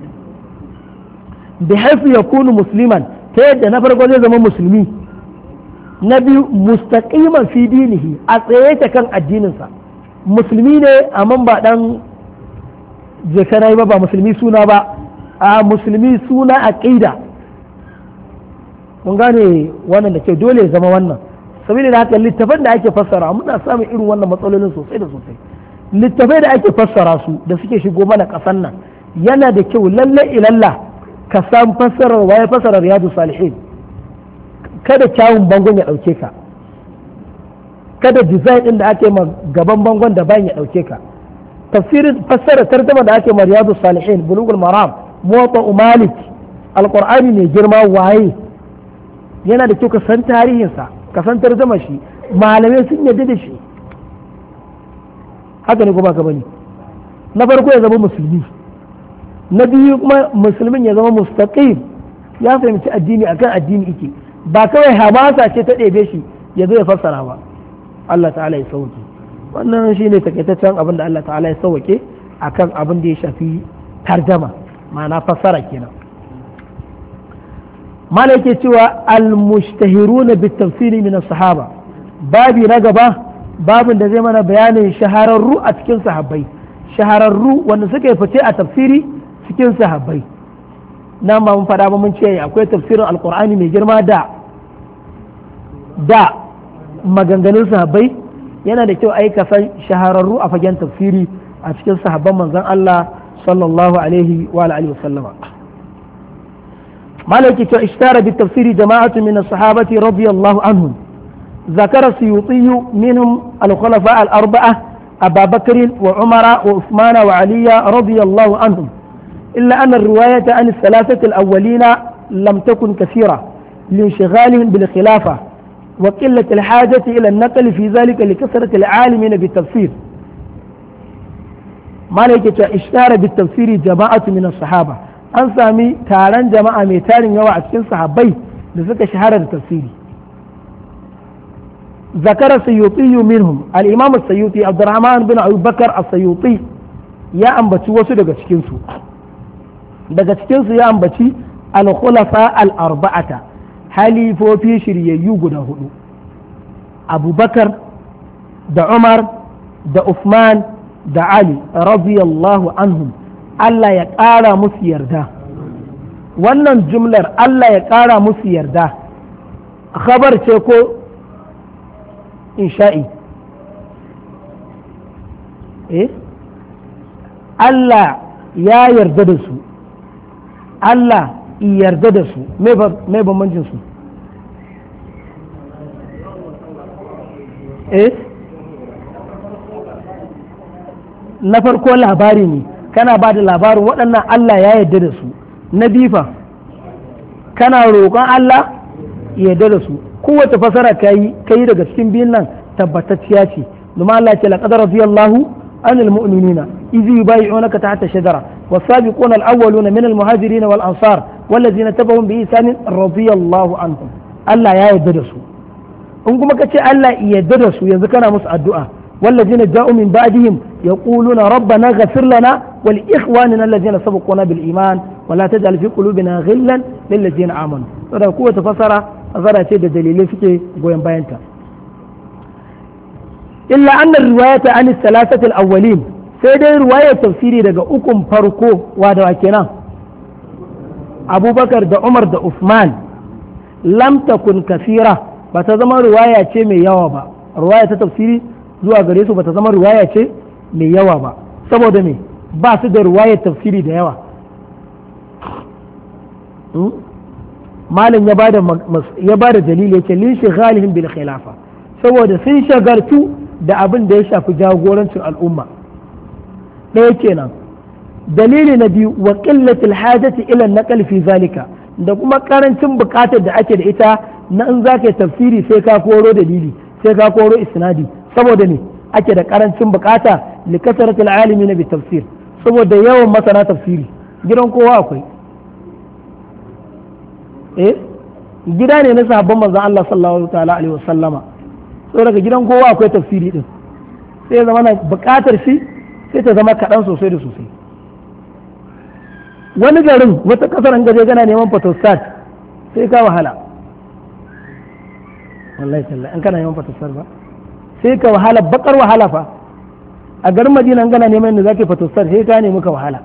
A: bi haifu ya kunu musliman ta yadda na farko zai zama musulmi na biyu mustaqiman fi dinihi a tsaye ta kan addininsa musulmi ne amma ba dan jekarai ba ba musulmi suna ba a musulmi suna aqida mun gane wannan da ke dole ya zama wannan saboda da haka littafan da ake fassara muna samun irin wannan matsalolin sosai da sosai littafai da ake fassara su da suke shigo mana kasan nan yana da kyau lalle ilalla ka san fassarar waye fassarar riyadu salihin kada kyawun bangon ya ɗauke ka kada design ɗin da ake ma gaban bangon da bayan ya ɗauke ka tafsirin fassara tarjuma da ake ma riyadu salihin bulugul maram muwatta malik alqur'ani mai girma waye yana da kyau ka san tarihinsa ka san tarjuma shi malamai sun yarda da shi haka ne ko baka bane na farko ya zama musulmi na biyu kuma musulmin ya zama mustaqim ya fahimci addini akan addini yake ba kawai hamasa ce ta ɗebe shi ya zo ya fassara ba Allah ta'ala ya sauke wannan shi ne takaitaccen abin da Allah ta'ala ya sauke akan abin da ya shafi tarjama ma'ana fassara kenan malai ke cewa al-mushtahiruna bit tafsiri min as-sahaba babi na gaba babin da zai mana bayanin shahararru a cikin sahabbai shahararru wanda suka yi fice a tafsiri cikin sahabbai nan ba mun faɗa ba mun ce akwai tafsirin alkur'ani mai girma da da maganganun sahabbai yana da kyau ai ka san shahararru a fagen tafsiri a cikin sahabban manzon Allah sallallahu alaihi wa alihi wa sallama malaki to ishtara bi tafsiri jama'atu min as-sahabati radiyallahu anhum ذكر السيوطي منهم الخلفاء الأربعة أبا بكر وعمر وعثمان وعلي رضي الله عنهم إلا أن الرواية عن الثلاثة الأولين لم تكن كثيرة لانشغالهم بالخلافة وقلة الحاجة إلى النقل في ذلك لكثرة العالمين بالتفسير ما لك اشتهر بالتفسير جماعة من الصحابة أن سامي تاران جماعة ميتان يوعد كن صحابي لذلك شهر التفسير ذكر السيوطي منهم الإمام السيوطي عبد الرحمن بن أبي بكر السيوطي يا أنبتي وسدق شكنسو daga cikin su ya ambaci al-khulafa al-arba'ata halifofi shiryayyu guda hudu abubakar da umar da Uthman da Ali radiyallahu anhum Allah ya ƙara musu yarda wannan jumlar Allah ya ƙara musu yarda khabar ce ko insha'i eh Allah ya yarda da su Allah yarda da su mai bambancin su eh na farko labari ne kana ba da labarin waɗannan Allah ya yarda da su na bifa kana roƙon Allah ya yarda da su kowace fasara kai kai daga cikin biyun nan tabbatacciya ce domin Allah ce laqad radiyallahu anil mu'minina idh yubay'unaka tahta shajara والسابقون الأولون من المهاجرين والأنصار والذين تبعهم بإحسان رضي الله عنهم الله يا يدرسوا in kuma ka ce Allah ya yarda da su yanzu kana musu addu'a wallazina ja'u min ba'dihim yaquluna rabbana ighfir lana wa li ikhwanina allazina sabaquna bil iman wa la taj'al fi qulubina ghillan lil ladzina amanu saboda kowace fasara azara ce da dalilai suke goyon bayanta illa anna riwayata an thalathati al awwalin sai dai riwayar tafsiri daga ukun farko wa da kenan Abubakar da Umar da Uthman lam takun kasira ba ta zama riwaya ce mai yawa ba riwaya ta tafsiri zuwa gare su ba ta zama riwaya ce mai yawa ba saboda me ba su da riwayar tafsiri da yawa malam ya bada ya bada dalili yake lin shighalihim bil khilafa saboda sun shagartu da abin da ya shafi jagorancin al'umma ɗaya kenan dalili na biyu wa qillatil hajati ila naqal fi zalika da kuma karancin bukatar da ake da ita na in za ka yi tafsiri sai ka koro dalili sai ka koro isnadi saboda ne ake da karancin bukata li kasaratil alimi na bi tafsir saboda yawan masana tafsiri gidan kowa akwai eh gida ne na sahabban manzon Allah sallallahu ta'ala alaihi wasallama saboda daga gidan kowa akwai tafsiri din sai zama na bukatar shi sai ta zama kaɗan sosai da sosai wani garin wata kasar an gaje gana neman photostat sai ka wahala wallahi talla an kana neman photostat ba sai ka wahala bakar wahala fa a garin Madina an gana neman da zaka photostat sai ka nemi ka wahala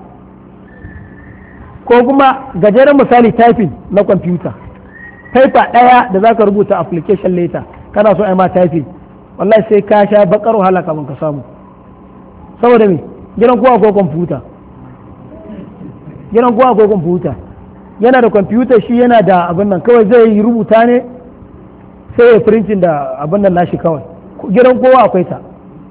A: ko kuma gajeren misali typing na kwamfuta paper daya da zaka rubuta application later kana so ai ma typing wallahi sai ka sha bakar wahala kafin ka samu saboda me gidan kowa ko kwamfuta gidan kowa ko kwamfuta yana da kwamfuta shi yana da abin nan kawai zai yi rubuta ne sai ya printin da abin nan nashi kawai gidan kowa akwai ta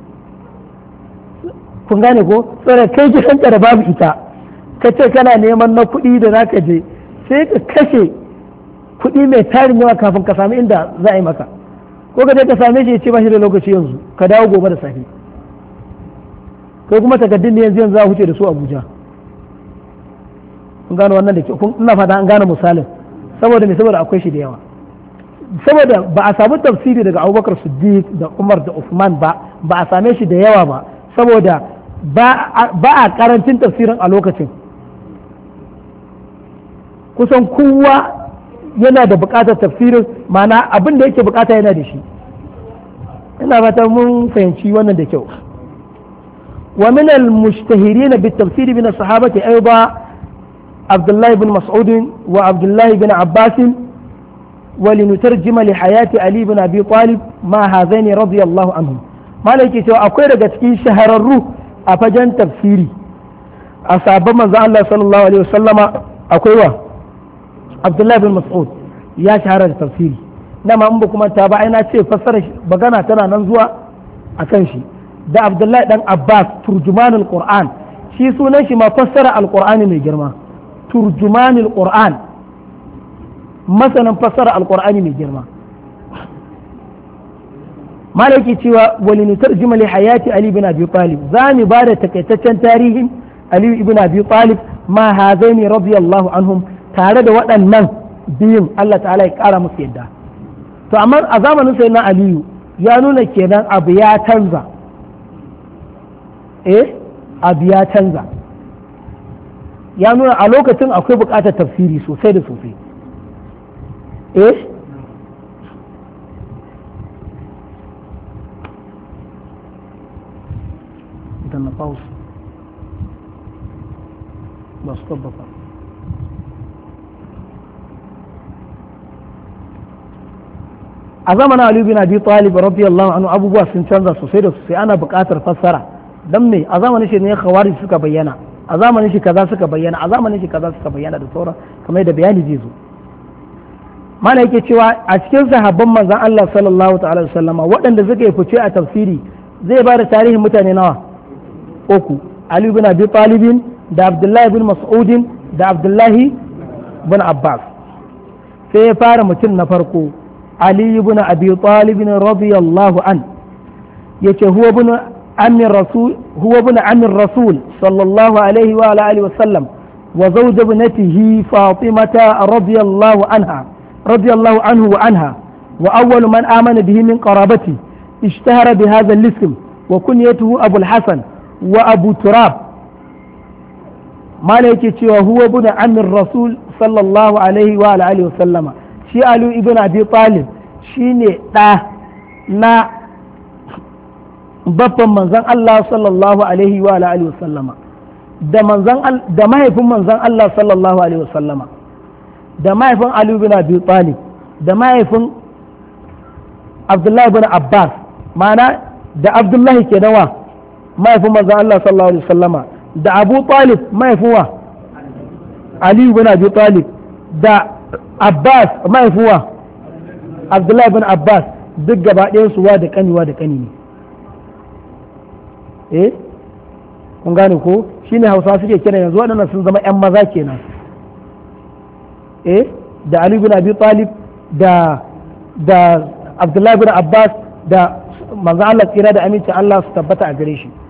A: kun gane ko tsara kai gidanka da babu ita ka ce kana neman na kuɗi da zaka je sai ka kashe kuɗi mai tarin yawa kafin ka sami inda za a yi maka ko ka je ka same shi ya ce ba shi da lokaci yanzu ka dawo gobe da safe ko kuma takaddun ne yanzu yanzu za a huce da su Abuja kun gano wannan da ke ina fata an gane misalin saboda me saboda akwai shi da yawa saboda ba a samu tafsiri daga Abubakar Siddiq da Umar da Uthman ba ba a same shi da yawa ba saboda ba a karancin tafsirin a lokacin kusan kowa yana da bukatar tafsirin mana abin da yake bukata yana da shi ina fata mun fahimci wannan da kyau wa min al-mushtahirin bi tafsir min as-sahabati ayda عبد الله بن مسعود وعبد الله بن عباس ولنترجم لحياة علي بن أبي طالب ما هذين رضي الله عنهم ما لك سوى أقول لك شهر الروح أفجن تفسيري أصاب من الله صلى الله عليه وسلم أقول عبد الله بن مسعود يا شهر التفسيري نما أمبكم تابعنا شيء فسر بغنا تنا ننزوا أكنشي ده عبد الله بن عباس ترجمان القرآن شي سنة ما فسر القرآن من جرمه turjumanil qur'an masanan fassara alqur'ani mai girma malaki cewa wali nutarjima li hayati ali ibn abi talib zani ba da takaitaccen tarihin ali ibn abi talib ma hazaini radiyallahu anhum tare da waɗannan biyun Allah ta'ala ya kara musu yadda to amma a zamanin sayyidina aliyu ya nuna kenan abu ya canza eh abu ya canza ya nuna a lokacin akwai buƙatar tafsiri sosai da sosai eh dan na pause ba su tabbata a zamanin Ali bin Abi Talib radiyallahu anhu abubuwa sun canza sosai da sosai ana buƙatar fassara dan me a zamanin shi ne khawarij suka bayyana a zamanin shi kaza suka bayyana a zamanin shi kaza suka bayyana da sauran kamar da bayani zai zo mana yake cewa a cikin sahabban manzon Allah sallallahu ta'ala alaihi wasallama waɗanda suka yi fice a tafsiri zai ba da tarihin mutane nawa uku Ali bin Abi Talib da Abdullahi bin Mas'ud da Abdullahi bin Abbas sai ya fara mutum na farko Ali bin Abi Talib radiyallahu an yace huwa bin عم الرسول هو ابن عم الرسول صلى الله عليه وعلى آله وسلم وزوج ابنته فاطمة رضي الله عنها رضي الله عنه وعنها وأول من آمن به من قرابته اشتهر بهذا الاسم وكنيته أبو الحسن وأبو تراب ما ليك وهو ابن عم الرسول صلى الله عليه وعلى آله وسلم شي علي ابن أبي طالب شيني تا نا babban manzan Allah sallallahu alaihi wa alihi wa sallama da manzan da mahaifin manzan Allah sallallahu alaihi wa sallama da mahaifin Ali bin Abi Talib da mahaifin Abdullah bin Abbas mana da Abdullah ke nawa mahaifin manzan Allah sallallahu alaihi wa sallama da Abu Talib mahaifin wa Ali bin Abi Talib da Abbas mahaifin wa Abdullah bin Abbas duk gaba ɗayan su wa da kaniwa da kani ne eh kun gane ko shine Hausa suke kira yanzu waɗannan sun zama ƴan maza kenan eh da Ali bin Abi Talib da da Abdullah bin Abbas da manzo Allah tsira da aminci Allah su tabbata a gare shi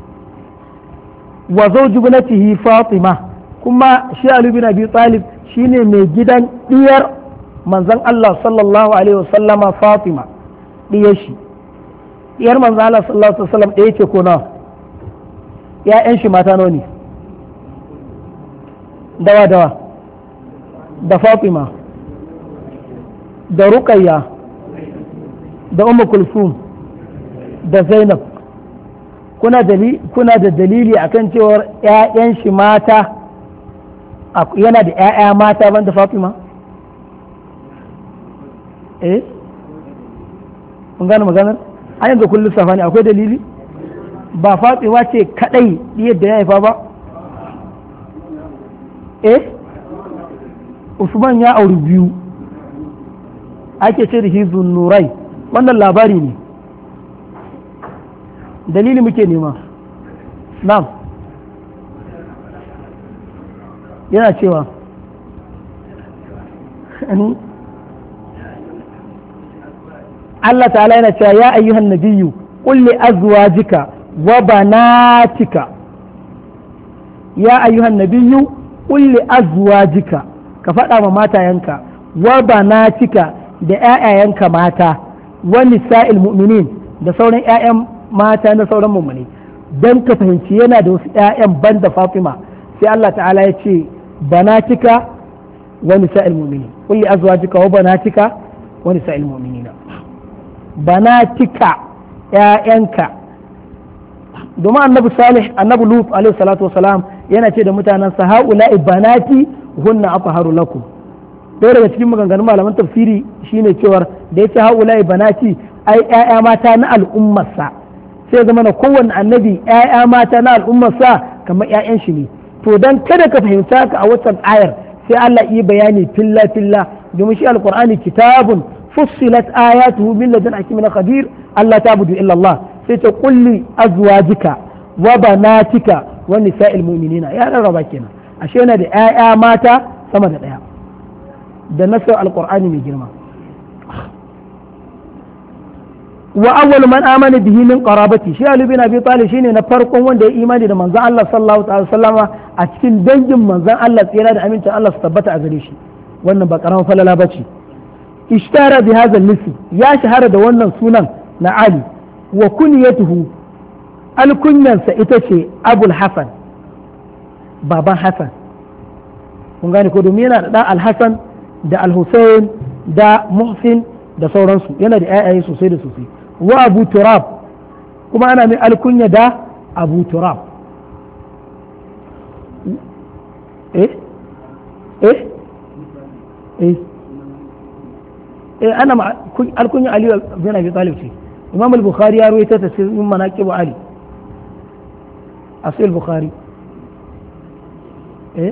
A: wa zawju ibnatihi Fatima kuma shi Ali bin Abi Talib shine mai gidan diyar manzon Allah sallallahu alaihi wasallama Fatima diyar shi diyar manzo Allah sallallahu alaihi wasallam ɗaya ce ko nawa ƴaƴan shi mata nawa ne dawa dawa da Fatima da Ruqayya da Ummu Kulsum da Zainab kuna dalili kuna da dalili akan cewar ƴaƴan shi mata yana da ƴaƴa mata banda Fatima eh kun gane maganar a yanzu kullum safa ne akwai dalili ba Fatima ce kadai yadda ya haifa ba eh Usman ya auri biyu ake ce da shi zunnurai wannan labari ne dalili muke nema na'am yana cewa Allah ta'ala yana cewa ya ayyuhan nabiyyu qul li azwajika wa banatika ya ayyuhan nabiyyu qul li azwajika ka faɗa ma matayanka wa banatika da ƴaƴayanka mata wa nisa'il mu'minin da sauran ƴaƴan mata na sauran mu'mini dan ka fahimci yana da wasu ƴaƴan banda Fatima sai Allah ta'ala ya ce banatika wa nisa'il mu'minin qul li azwajika wa banatika wa nisa'il mu'minina banatika ƴaƴanka domin annabi salih annabi lut alaihi salatu wasalam yana ce da mutanen sa haula'i banati hunna athaharu lakum ɗaya daga cikin maganganun malaman tafsiri shine cewar da yace haula'i banati ai ƴaƴa mata na al'ummarsa sai zama na kowanne annabi ƴaƴa mata na al'ummarsa kamar ƴaƴan shi ne to dan kada ka fahimta ka a watan ayar sai Allah yi bayani filla filla domin shi alqur'ani kitabun fussilat ayatuhu min ladun hakimin khabir Allah ta'budu illa Allah sai ta kulli azwajika wa banatika wa nisa'il mu'minina ya rarraba kenan ashe yana da ƴaƴa mata sama da ɗaya da nasar alqur'ani mai girma wa awwal man amana bihi min qarabati shi Ali bin Abi Talib shine na farkon wanda ya imani da manzon Allah sallallahu alaihi wasallama a cikin dangin manzon Allah tsira da amincin Allah su tabbata a gare shi wannan ba karamin falala bace ishtara bi hadha al-ism ya shahara da wannan sunan na Ali wa kunyatuhu alkunyansa ita ce Abul Hasan baban Hasan kun gane ko domin yana da ɗan alhassan da alhussein da muhsin da sauransu yana da ƴaƴaye sosai da sosai wa abu turab kuma ana mai alkunya da abu turab eh eh eh eh ana alkunya aliyu bin abi talib ce imam al-bukhari ya rawaita ta cikin manaqib ali asil bukhari eh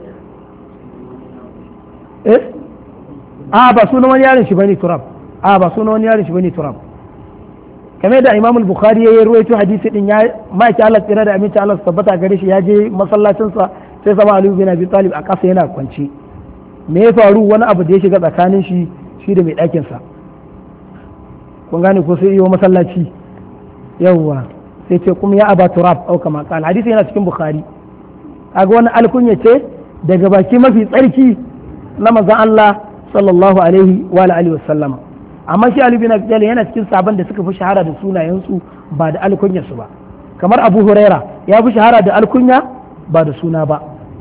A: eh a ba sunan wani yaron shi bane turab a ba sunan wani yaron shi bane turab kamar da imam al-bukhari ya rawaito hadisi din ya maki Allah tsira da aminci Allah tabbata gare shi ya je masallacin sa sai sama Ali bin Abi Talib a kasa yana kwance me ya faru wani abu da ya shiga tsakanin shi shi da mai ɗakin sa kun gane ko sai iyo masallaci yawwa sai ce kuma ya aba turab au kama qal hadisi yana cikin bukhari kaga wani alkunya ce daga baki mafi tsarki na manzon Allah sallallahu alaihi wa alihi wa sallama amma shi Ali bin Abi Talib yana cikin sabon da suka fi shahara da sunayensu ba da alkunyar su ba kamar Abu Huraira ya fi shahara da alkunya ba da suna ba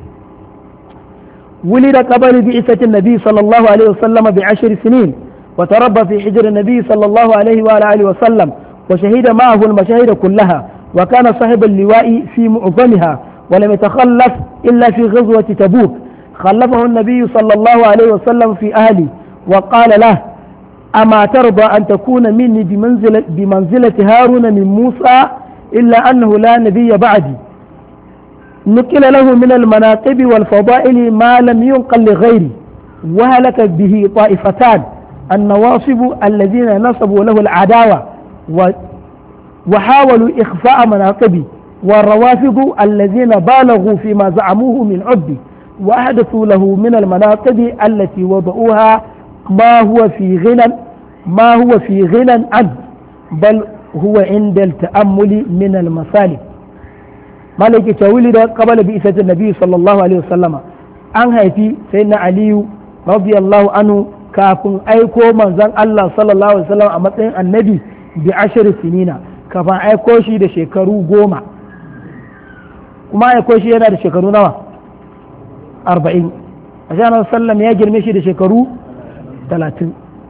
A: ولد قبل بعثة النبي صلى الله عليه وسلم بعشر سنين وتربى في حجر النبي صلى الله عليه وآله وسلم وشهد معه المشاهد كلها وكان صاحب اللواء في معظمها ولم يتخلف إلا في غزوة تبوك خلفه النبي صلى الله عليه وسلم في أهله وقال له أما ترضى أن تكون مني بمنزلة, بمنزلة هارون من موسى إلا أنه لا نبي بعدي نقل له من المناقب والفضائل ما لم ينقل لغيره وهلك به طائفتان النواصب الذين نصبوا له العداوة وحاولوا إخفاء مناقبه والروافض الذين بالغوا فيما زعموه من عبده وأحدثوا له من المناقب التي وضعوها ما هو في غنى ما هو في غنى عنه بل هو عند التأمل من المصالح malaki ta wuli da qabala bi isatin nabi sallallahu alaihi wasallama an haifi sayyidina aliyu radiyallahu anhu kafin aiko manzon Allah sallallahu alaihi wasallam a matsayin annabi bi ashir sinina kafin aiko shi da shekaru goma kuma aiko shi yana da shekaru nawa arba'in a shanar sallam ya girme shi da shekaru talatin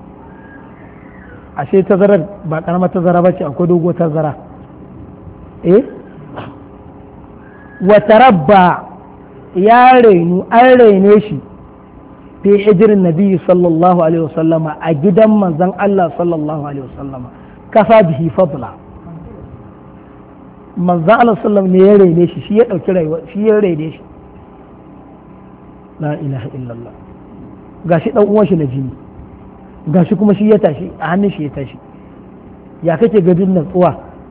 A: ashe tazarar ba karamar tazara ba ce akwai dogo tazara eh watarabba ya rainu an raine shi fi hijirin nabi sallallahu alaihi wasallama a gidan manzon Allah sallallahu alaihi wasallama kafa bihi fadla manzon Allah sallallahu ne ya raine shi shi ya dauki rayuwa shi ya raine shi la ilaha illallah gashi dan uwan shi na jini gashi kuma shi ya tashi a hannun shi ya tashi ya kake ganin natsuwa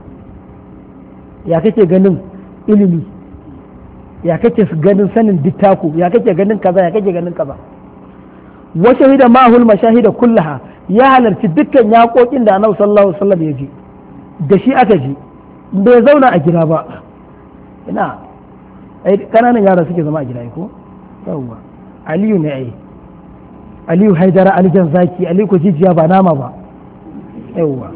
A: ya kake ganin ilimi ya kake ganin sanin dittaku ya kake ganin kaza ya kake ganin kaza wa shahida ma'hul mashahida kullaha ya halarci dukkan yaƙoƙin da Annabi sallallahu alaihi wasallam ya ji da shi aka ji bai zauna a gida ba ina ai kananan yara suke zama a gida ko yawwa Aliyu ne ai Aliyu Haidara Alijan Zaki Aliyu ko jijiya ba nama ba yawwa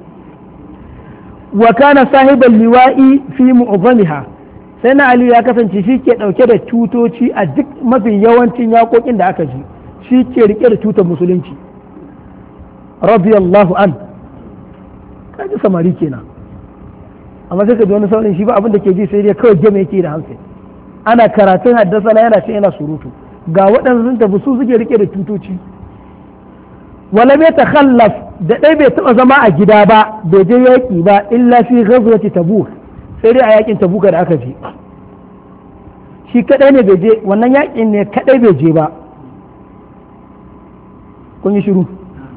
A: wa kana sahibal liwa'i fi mu'zamiha sai na Aliyu ya kasance shi ke ɗauke da tutoci a duk mafi yawancin yaƙoƙin da aka ji shi ke rike da tutar musulunci radiyallahu an kaji samari kenan amma sai ka ji wani saurin shi ba abin da ke ji sai dai kawai game yake da hankali ana karatun haddasa na yana ce yana surutu ga waɗanda sun tafi su suke rike da tutoci wala bai takhallaf da ɗai bai taɓa zama a gida ba bai je yaƙi ba illa fi ghazwati tabuk sai dai a yakin tabuka da aka je shi kadai ne bai je wannan yakin ne kadai bai je ba kun yi shiru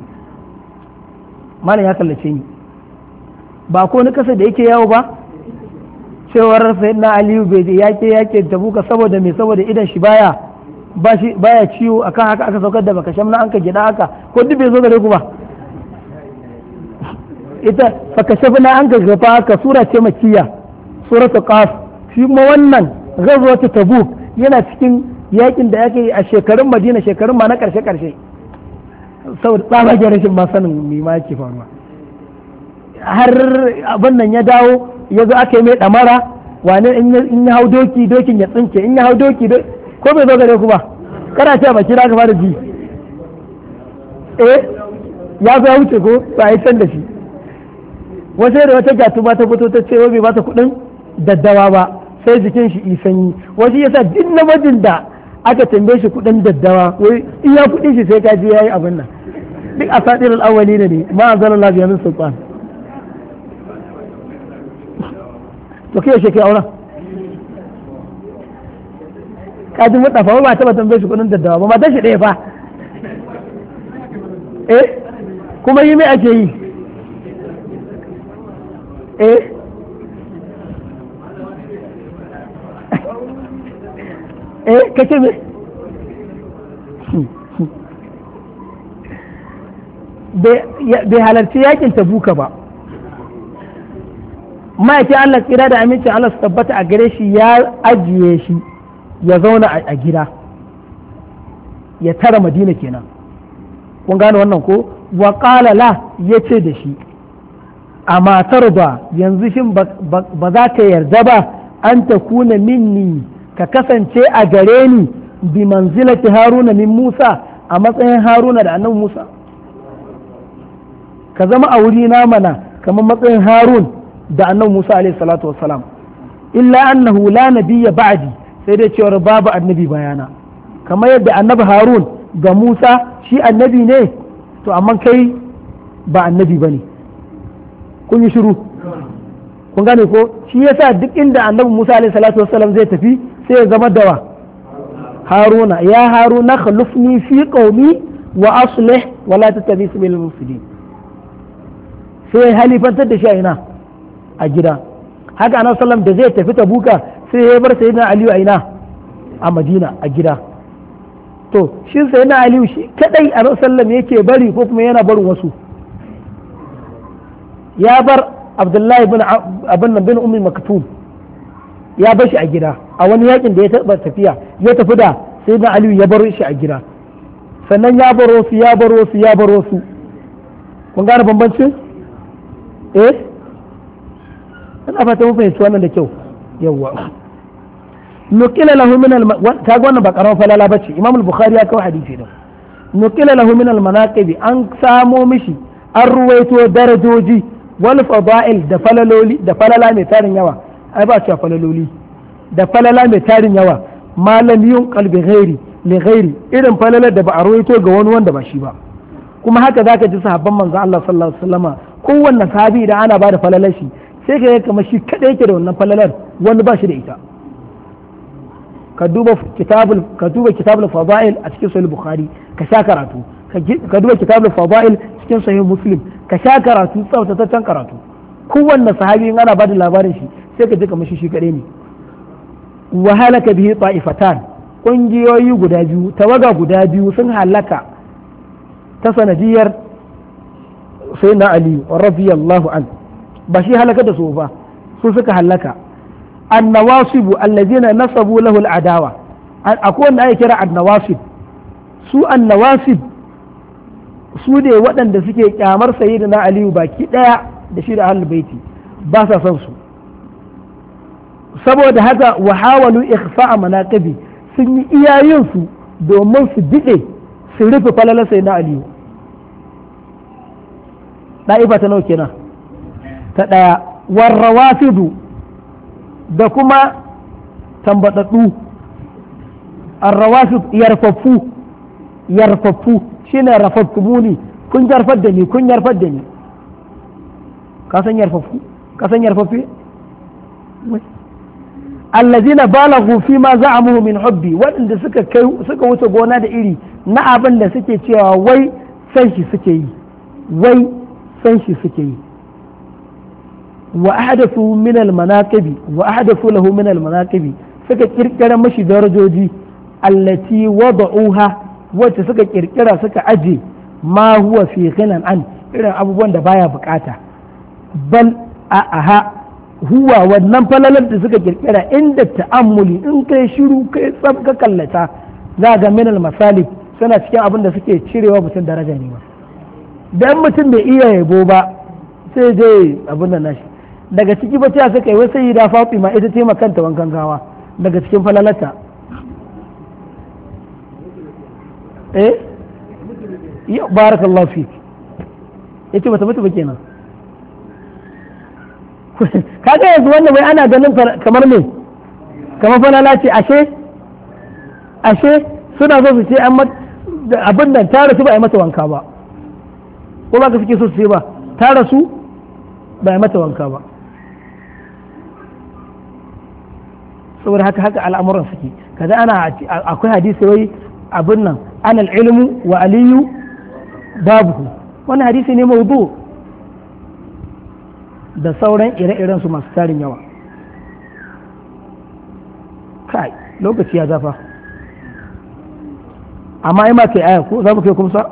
A: malam ya kallace ni ba ko ni kasa da yake yawo ba cewar sayyidina aliyu bai je yake yake tabuka saboda me saboda idan shi baya ba shi baya ciwo akan haka aka saukar da baka shamna an ka gida haka ko duk bai zo gare ku ba ita faka shafna an ka gafa haka sura ce makiyya suratu qaf shi kuma wannan ghazwatu tabuk yana cikin yakin da yake a shekarun madina shekarun ma na karshe karshe saboda tsabagen rashin ma sanin me ma yake faruwa har abin nan ya dawo ya zo aka yi mai damara wane in ya hau doki dokin ya tsinke in ya hau doki ko bai zo gare ku ba kana ce baki na ka fara ji eh ya zo ya wuce ko ba a yi can da shi wasu da wata gatuma ta fito ta ce wai bai bata kuɗin daddawa ba sai jikin shi yi sanyi wasu yasa duk namijin da aka tambaye shi kuɗin daddawa wai iya kuɗin shi sai ka je yayi abin nan duk a sadin al'awali ne ma anzala Allah biya min sultan to kai shi kai auren ka ji mutta fa ba ta ba tambaye shi kuɗin daddawa ba ma ta shi ɗaya fa eh kuma yi mai ake yi eh eh kace me bai halarci yakin tabuka ba ma'aikin Allah tsira da amincin Allah su tabbata a gare shi ya ajiye shi ya zauna a gida ya tara madina kenan kun gane wannan ko wa qala la yace da shi amma tarda yanzu shin ba za ka yarda ba an ta kuna minni ka kasance a gare ni bi manzilati haruna min musa a matsayin haruna da annabi musa ka zama a wuri na mana kamar matsayin harun da annabi musa alaihi salatu wassalam illa annahu la nabiyya ba'di sai dai cewar babu annabi bayana kamar yadda annabi harun ga musa shi annabi ne to amma kai ba annabi bane kun yi shiru kun gane ko shi yasa duk inda annabi musa alaihi salatu wassalam zai tafi sai ya zama dawa haruna ya haruna khalufni fi qaumi wa aslih wa la tattabi sabil mufsidin sai halifantar da shi a ina a gida haka annabi sallam da zai tafi tabuka sai ya bar sayyidina aliyu a ina a madina a gida to shi sayyidina aliyu shi kadai annabi sallam yake bari ko kuma yana barin wasu ya bar abdullahi bin abin bin ummi maktum ya bar shi a gida a wani yakin da ya taba tafiya ya tafi da sayyidina aliyu ya bar shi a gida sannan ya baro su ya baro su ya baro su kun gane bambancin eh ina fata mun fahimci wannan da kyau yawa nukila lahu min al kaga wannan ba karamin falala bace imam al-bukhari ya kawo hadisi din nukila lahu min al-manaqib an samo mishi an ruwaito darajoji wal fada'il da falaloli da falala mai tarin yawa ai ba cewa falaloli da falala mai tarin yawa malam yun qalbi ghairi li ghairi irin falalar da ba a ruwaito ga wani wanda ba shi ba kuma haka zaka ji sahabban manzo Allah sallallahu alaihi wasallama kowanne sahabi idan ana bada falalar shi sai ka yi kamar shi kadai yake da wannan falalar wani ba shi da ita ka duba kitabul ka duba kitabul fadail a cikin sahih bukhari ka sha karatu ka duba kitabul fadail cikin sahih muslim ka sha karatu tsautataccen karatu kowanne sahabi in ana bada labarin shi sai ka ji kamar shi shi kadai ne wa halaka bihi ta'ifatan kungiyoyi guda biyu tawaga guda biyu sun halaka ta sanadiyar sai na ali radiyallahu an ba shi halaka da su ba su suka halaka annawasibu allazina nasabu lahu al'adawa akwai wanda ake kira annawasib su annawasib su ne waɗanda suke kyamar sayyidina aliyu baki ɗaya da shi da ahlul baiti ba sa son su saboda haka wa hawalu ikhfa'a manaqibi sun yi iyayen su domin su dide su rufe falalar sayyidina aliyu da'ifa ta nawa kenan ta ɗaya warrawafidu da kuma tambadaddu arrawafid yarfaffu yarfaffu shine rafaftumuni kun yarfar da ni kun yarfar da ni ka san yarfaffu ka san yarfaffe allazina balaghu fi ma za'amuhu min hubbi waɗanda suka kai suka wuce gona da iri na abin da suke cewa wai san shi suke yi wai san shi suke yi wa ahdathu min al manaqibi wa ahdathu lahu min al manaqibi suka kirkira mashi darajoji allati wada'uha wacce suka kirkira suka aje ma huwa fi ghinan an irin abubuwan da baya bukata bal a aha huwa wannan falalar da suka kirkira inda ta'ammuli in kai shiru kai tsab ka kallata za ga min al masalib suna cikin abin da suke cirewa mutum daraja ne ba dan mutum bai iya yabo ba sai je abin nan nashi daga ciki ba ta suka yi wai sai da Fatima ita ce makanta wankan gawa daga cikin falalata eh ya barakallahu fik yace bata mutu ba kenan kaga yanzu wannan bai ana ganin kamar me kamar falala ce ashe ashe suna so su ce an abin nan ta rasu ba a yi mata wanka ba ko ba ka suke so su ce ba ta rasu ba a yi mata wanka ba saboda haka haka al'amuran suke kaza ana akwai hadisi wai abin nan anal ilmu wa aliyu babu wannan hadisi ne maudu da sauran ire-iren su masu tarin yawa kai lokaci ya zafa amma ai ma kai aya ko za mu kai kuma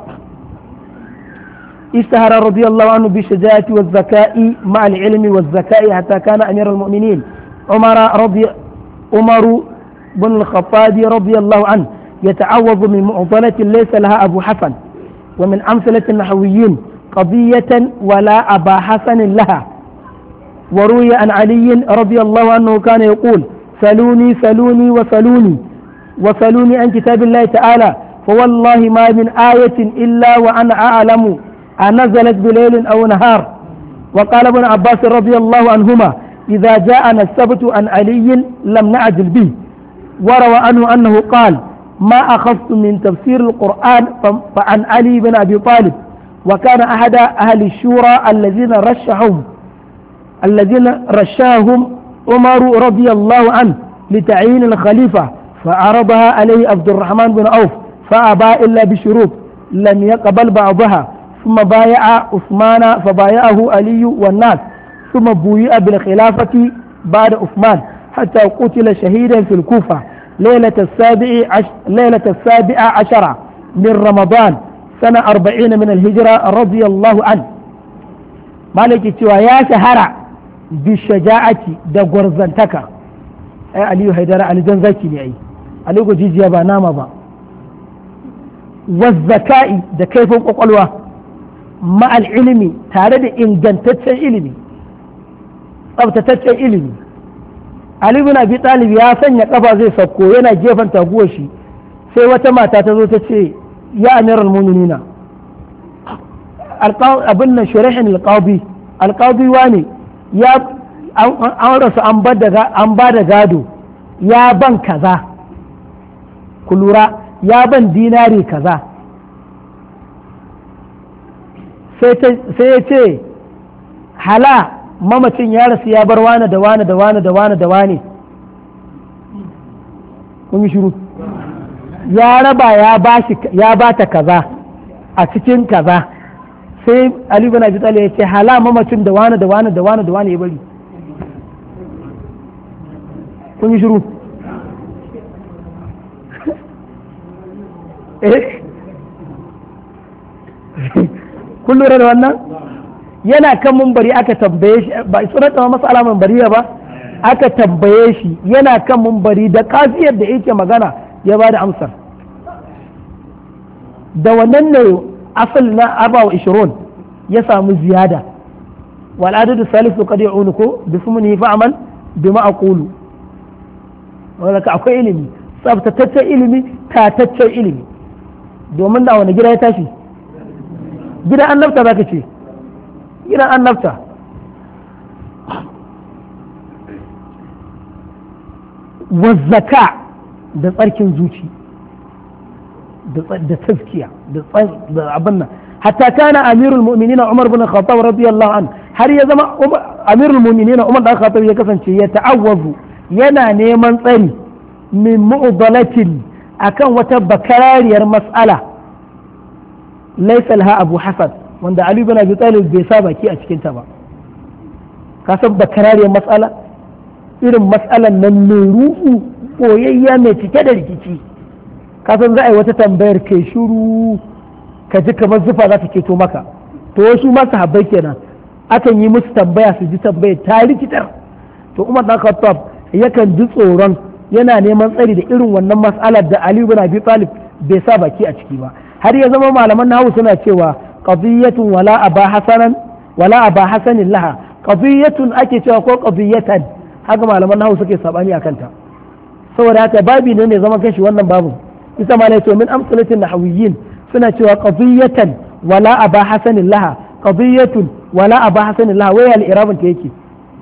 A: اشتهر رضي الله عنه بالشجاعة والذكاء مع العلم والذكاء حتى كان أمير المؤمنين عمر رضي عمر بن الخطاب رضي الله عنه يتعوض من معضلة ليس لها أبو حسن ومن أمثلة النحويين قضية ولا أبا حسن لها وروي عن علي رضي الله عنه كان يقول سلوني سلوني وسلوني وسلوني عن كتاب الله تعالى فوالله ما من آية إلا وأنا أعلم أنزلت بليل أو نهار وقال ابن عباس رضي الله عنهما إذا جاءنا السبت عن علي لم نعجل به وروى عنه أنه قال ما أخذت من تفسير القرآن فعن علي بن أبي طالب وكان أحد أهل الشورى الذين رشحهم الذين رشاهم عمر رضي الله عنه لتعيين الخليفة فعرضها عليه عبد الرحمن بن عوف فأبى إلا بشروط لم يقبل بعضها ثم بايع عثمان فبايعه علي والناس ثم بويع بالخلافة بعد عثمان حتى قتل شهيدا في الكوفة ليلة السابع عش... ليلة السابع عشر من رمضان سنة أربعين من الهجرة رضي الله عنه مالك تيوا يا شهرة بالشجاعة دا غرزنتك أي علي هيدر علي جنزاكي لي أي علي جيجي با ناما با والذكاء دا كيف قلوة مع العلم تارد إن جنتت علمي tsabtataccen ilimi Ali bin Abi Talib ya sanya kafa zai sauko yana gefen taguwar shi sai wata mata ta zo ta ce ya amiral mu'minina abin nan shurihin alqabi alqabi wani ya an rasu an ba da gado ya ban kaza ku lura ya ban dinari kaza sai ya ce hala mamacin ya rasu ya bar wane da wane da wane da wane da wane kun yi shiru ya raba ya ba ta kaza a cikin kaza sai Ali bin Abi Talib ya ce hala mamacin da wane da wane da wane da wane ya bari kun yi shiru eh kun lura da wannan yana kan mumbari aka tambaye shi ba sunanta masa alaman bariya ba aka tambaye shi yana kan mumbari da kafiyar da yake magana ya ba da amsar da wannan ne asal na abawa ishirun ya samu ziyada wal adadu salisu qad ya'unu ko bi sumni fa'amal bima aqulu wala ka akwai ilimi tsabtataccen ilimi tataccen ilimi domin da wani gida ya tashi gidan annabta zaka ce gidan annabta wazzaka da tsarkin zuci da tazkiya da abin nan hatta kana amirul mu'minina umar bin khattab radiyallahu an har ya zama amirul mu'minina umar bin khattab ya kasance ya ta'awwazu yana neman tsari min mu'dalatin akan wata bakarariyar mas'ala laysa laha abu hasan wanda Ali bin Abi Talib bai sa baki a cikin ta ba ka san bakarariyar mas'ala irin mas'alan nan mai ruhu koyayya mai cike da rikici ka san za a yi wata tambayar kai shiru ka ji kamar zufa za ta keto maka to wasu ma sahabbai kenan akan yi musu tambaya su ji tambayar ta rikitar to Umar dan Khattab yakan ji tsoron yana neman tsari da irin wannan mas'alar da Ali bin Abi Talib bai sa baki a ciki ba har ya zama malaman nahwu suna cewa qadiyatun wala aba hasanan wala aba hasanin laha qadiyatun ake cewa ko qadiyatan haka malaman nahwu suke sabani akan ta saboda haka babi ne mai zaman kanshi wannan babu ita ma ne to min amsalatin nahawiyyin suna cewa qadiyatan wala aba hasanin laha qadiyatun wala aba hasanin laha waya al-irabun ta yake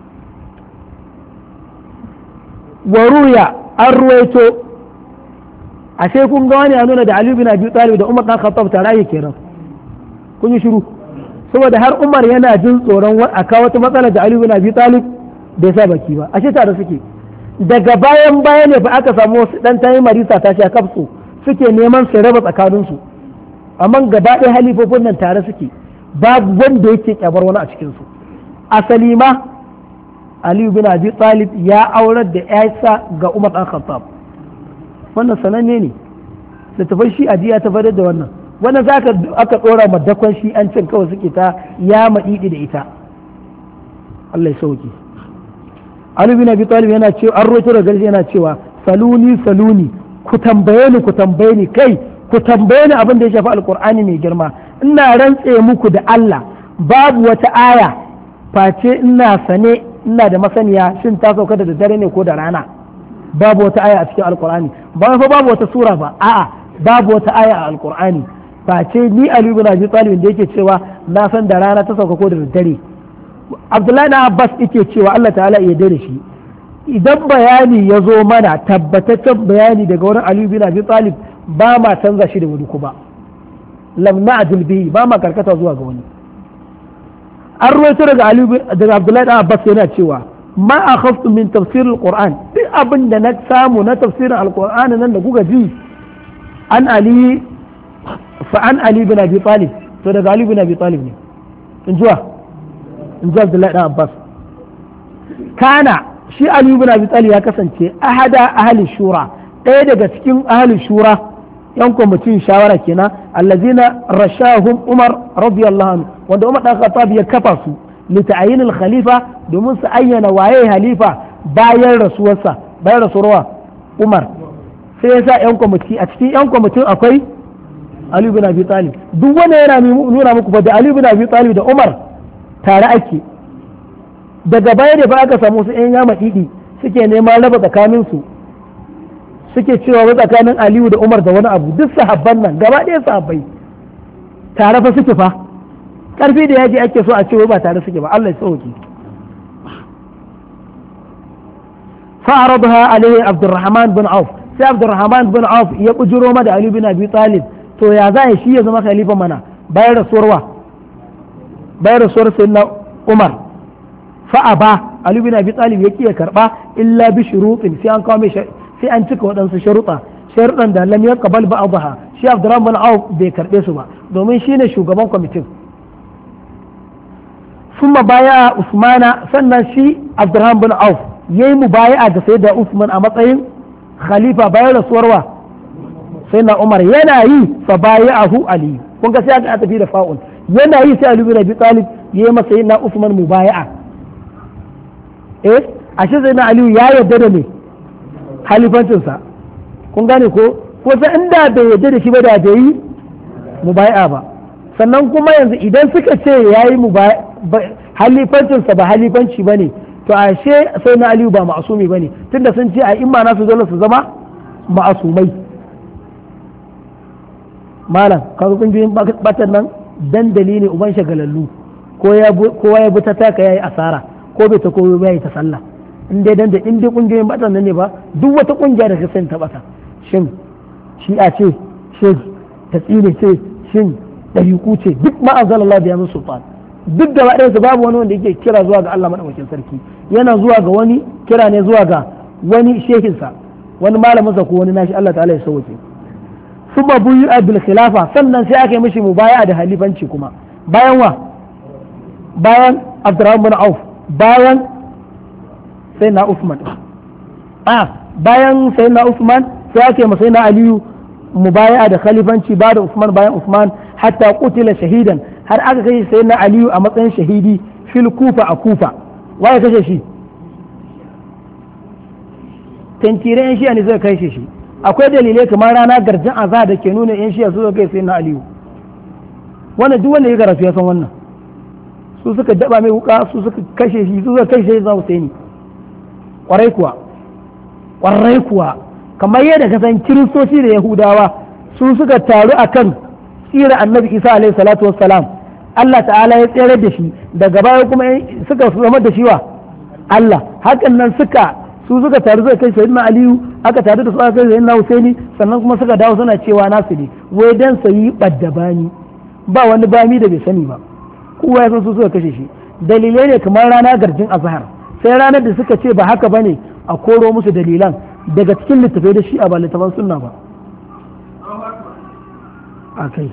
A: waruya an ruwaito ashe kun ga wani ya nuna da Ali bin Abi Talib da Umar dan Khattab tare yake kenan kun yi shiru saboda har Umar yana jin tsoron a kawo wata matsala da Ali bin Abi Talib bai sa baki ba ashe tare suke daga bayan baya ne fa aka samu wasu dan tayi marisa ta sha kafsu suke neman su raba tsakanin su amma gaba ɗaya halifofin nan tare suke babu wanda yake kyabar wani a cikin su asali ma Ali bin Abi Talib ya aurar da ƴarsa ga Umar dan Khattab wannan sananne ne littafin shi ajiya ta fadar da wannan wannan za ka aka ɗora ma dakon shi an cin kawai suke ta ya maɗiɗi da ita Allah ya sauki Ali bin Abi Talib yana cewa an roto da garji yana cewa saluni saluni ku tambaye ni ku tambaye ni kai ku tambaye ni abin da ya shafi alqur'ani mai girma ina rantse muku da Allah babu wata aya face ina sane ina da masaniya shin ta sauka da dare ne ko da rana babu wata aya a cikin alqur'ani ba fa babu wata sura ba a'a babu wata aya a alqur'ani face ni Ali bin Abi Talib da yake cewa na san da rana ta sauka ko da dare Abdullahi na Abbas yake cewa Allah ta'ala ya dare shi idan bayani ya zo mana tabbataccen bayani daga wurin Ali bin Abi Talib ba ma canza shi da wani kuma lam na'dil bihi ba ma karkata zuwa ga wani an ruwaito daga Ali daga Abdullahi na Abbas yana cewa ma akhaftu min tafsir al-Qur'an duk abin da na samu na tafsirin al-Qur'ani nan da kuka ji an Ali fa'an Ali bin Abi Talib to daga Ali bin Abi Talib ne in jiwa in ji Abdullahi dan Abbas kana shi Ali bin Abi Talib ya kasance ahada ahli shura ɗaya daga cikin ahli shura yan kwamitin shawara kenan allazina rashahum Umar radiyallahu anhu wanda Umar dan Khattab ya kafa su li ta'yin al-khalifa domin su ayyana waye halifa bayan rasuwarsa bayan rasuwarwa Umar sai ya sa yan kwamiti a cikin yan kwamitin akwai Ali bin Abi Talib duk wanda yana nuna muku ba da Ali bin Abi Talib da Umar tare ake daga baya da ba aka samu su yan yama didi suke neman raba tsakanin su suke cewa wa tsakanin Aliyu da Umar da wani abu duk sahabban nan gaba ɗaya sahabbai tare fa suke fa karfi da yaji ake so a ce ba tare suke ba Allah ya sauke fa'aradha alaihi Abdurrahman bin Auf sai Abdurrahman bin Auf ya kujiro ma da Ali bin Abi Talib to ya za shi ya zama khalifa mana bayan rasuwarwa bayan rasuwar sayyidina Umar fa aba Ali bin Abi Talib ya kiya karba illa bi shurutin sai an kawo mai sai an cika waɗansu sharuɗa sharuɗan da lam yaqbal ba'daha shi Abdurrahman bin Auf bai karbe su ba domin shine shugaban kwamitin summa baya Usmana sannan shi Abdurrahman bin Auf yayi mubaya'a da sayyida Usman a matsayin khalifa bayan rasuwarwa sai na Umar yana yi fa baya'ahu Ali kun ga sai aka tafi da fa'ul yana yi sai Ali bin Abi Talib yayi masa yana Usman mubaya'a eh ashe sai na Ali ya yarda da me halifancin sa kun gane ko ko sai inda bai yarda da shi ba da bai yi mubaya'a ba sannan kuma yanzu idan suka ce yayi mubaya'a halifancin sa ba halifanci bane to ashe sai na aliyu ba ma'asumi ba ne tunda sun ce a imma nasu dole su zama ma'asumai malam kaga kungiyoyin batan nan dandali ne uban shagalallu kowa ya bi ta taka yayi asara ko bai ta koyo bai ta sallah in dai dan da in dai kungiyoyin batan nan ne ba duk wata kungiya da ka sani ta bata shin shi'a ce shin tatsine ce shin dariku ce duk ma anzalallahu bi yamin sultan duk da waɗansu babu wani wanda yake kira zuwa ga Allah madaukakin sarki yana zuwa ga wani kira ne zuwa ga wani shehinsa wani malaminsa ko wani nashi Allah ta'ala ya sauke summa buyu bil khilafa sannan sai aka yi mishi mubaya'a da halifanci kuma bayan wa bayan Abdurrahman bin Auf bayan sayyidina Uthman a bayan sayyidina Uthman sai aka yi masa sayyidina Aliyu mubaya'a da khalifanci ba da Uthman bayan Uthman hatta qutila shahidan har aka kashe sayyidina Aliyu a matsayin shahidi fil kufa a kufa waye kashe shi tantire yan shi'a ne zai kashe shi akwai dalilai kamar rana garjin azza da ke nuna yan shi'a su zai kai sayyidina Aliyu wannan duk wanda ya karatu ya san wannan su suka daba mai wuka su suka kashe shi su suka kashe shi za Husaini kwarai kuwa kwarai kuwa kamar yadda ka san kiristoci da yahudawa su suka taru akan tsira annabi isa alaihi salatu wassalam Allah ta'ala ya tsere da shi daga baya kuma suka zama da shi wa Allah hakan nan suka su suka taru suka kai sayyidina aliyu aka taru da su aka kai sayyidina husaini sannan kuma suka dawo suna cewa nasu ne wai dan sayi badda bani ba wani bami da bai sani ba kowa ya san su suka kashe shi dalilai ne kamar rana garjin azhar sai ranar da suka ce ba haka bane a koro musu dalilan daga cikin littafai da shi a ba littafan sunna ba akai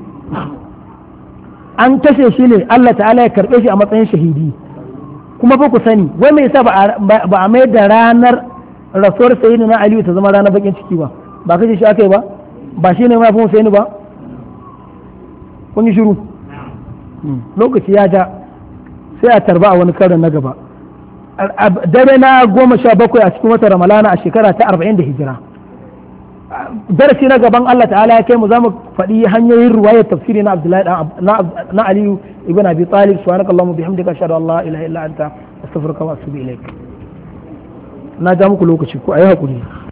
A: an kashe shi ne Allah ta'ala ya karbe shi a matsayin shahidi kuma ba ku sani wai me yasa ba a mai da ranar rasuwar sayyidina aliyu ta zama ranar bakin ciki ba ba kashe shi aka yi ba ba shi ne ma fi husaini ba kun yi shiru lokaci ya ja sai a tarba a wani karin na gaba dare na goma sha bakwai a cikin watan ramalana a shekara ta arba'in da hijira darasi na gaban Allah ta'ala ya kai mu zamu faɗi hanyoyin ruwayar tafsiri na Abdullahi na Aliyu ibn Abi Talib subhanakallahumma bihamdika ashhadu an la ilaha illa anta astaghfiruka wa atubu ilaik na ja muku lokaci ko ayi hakuri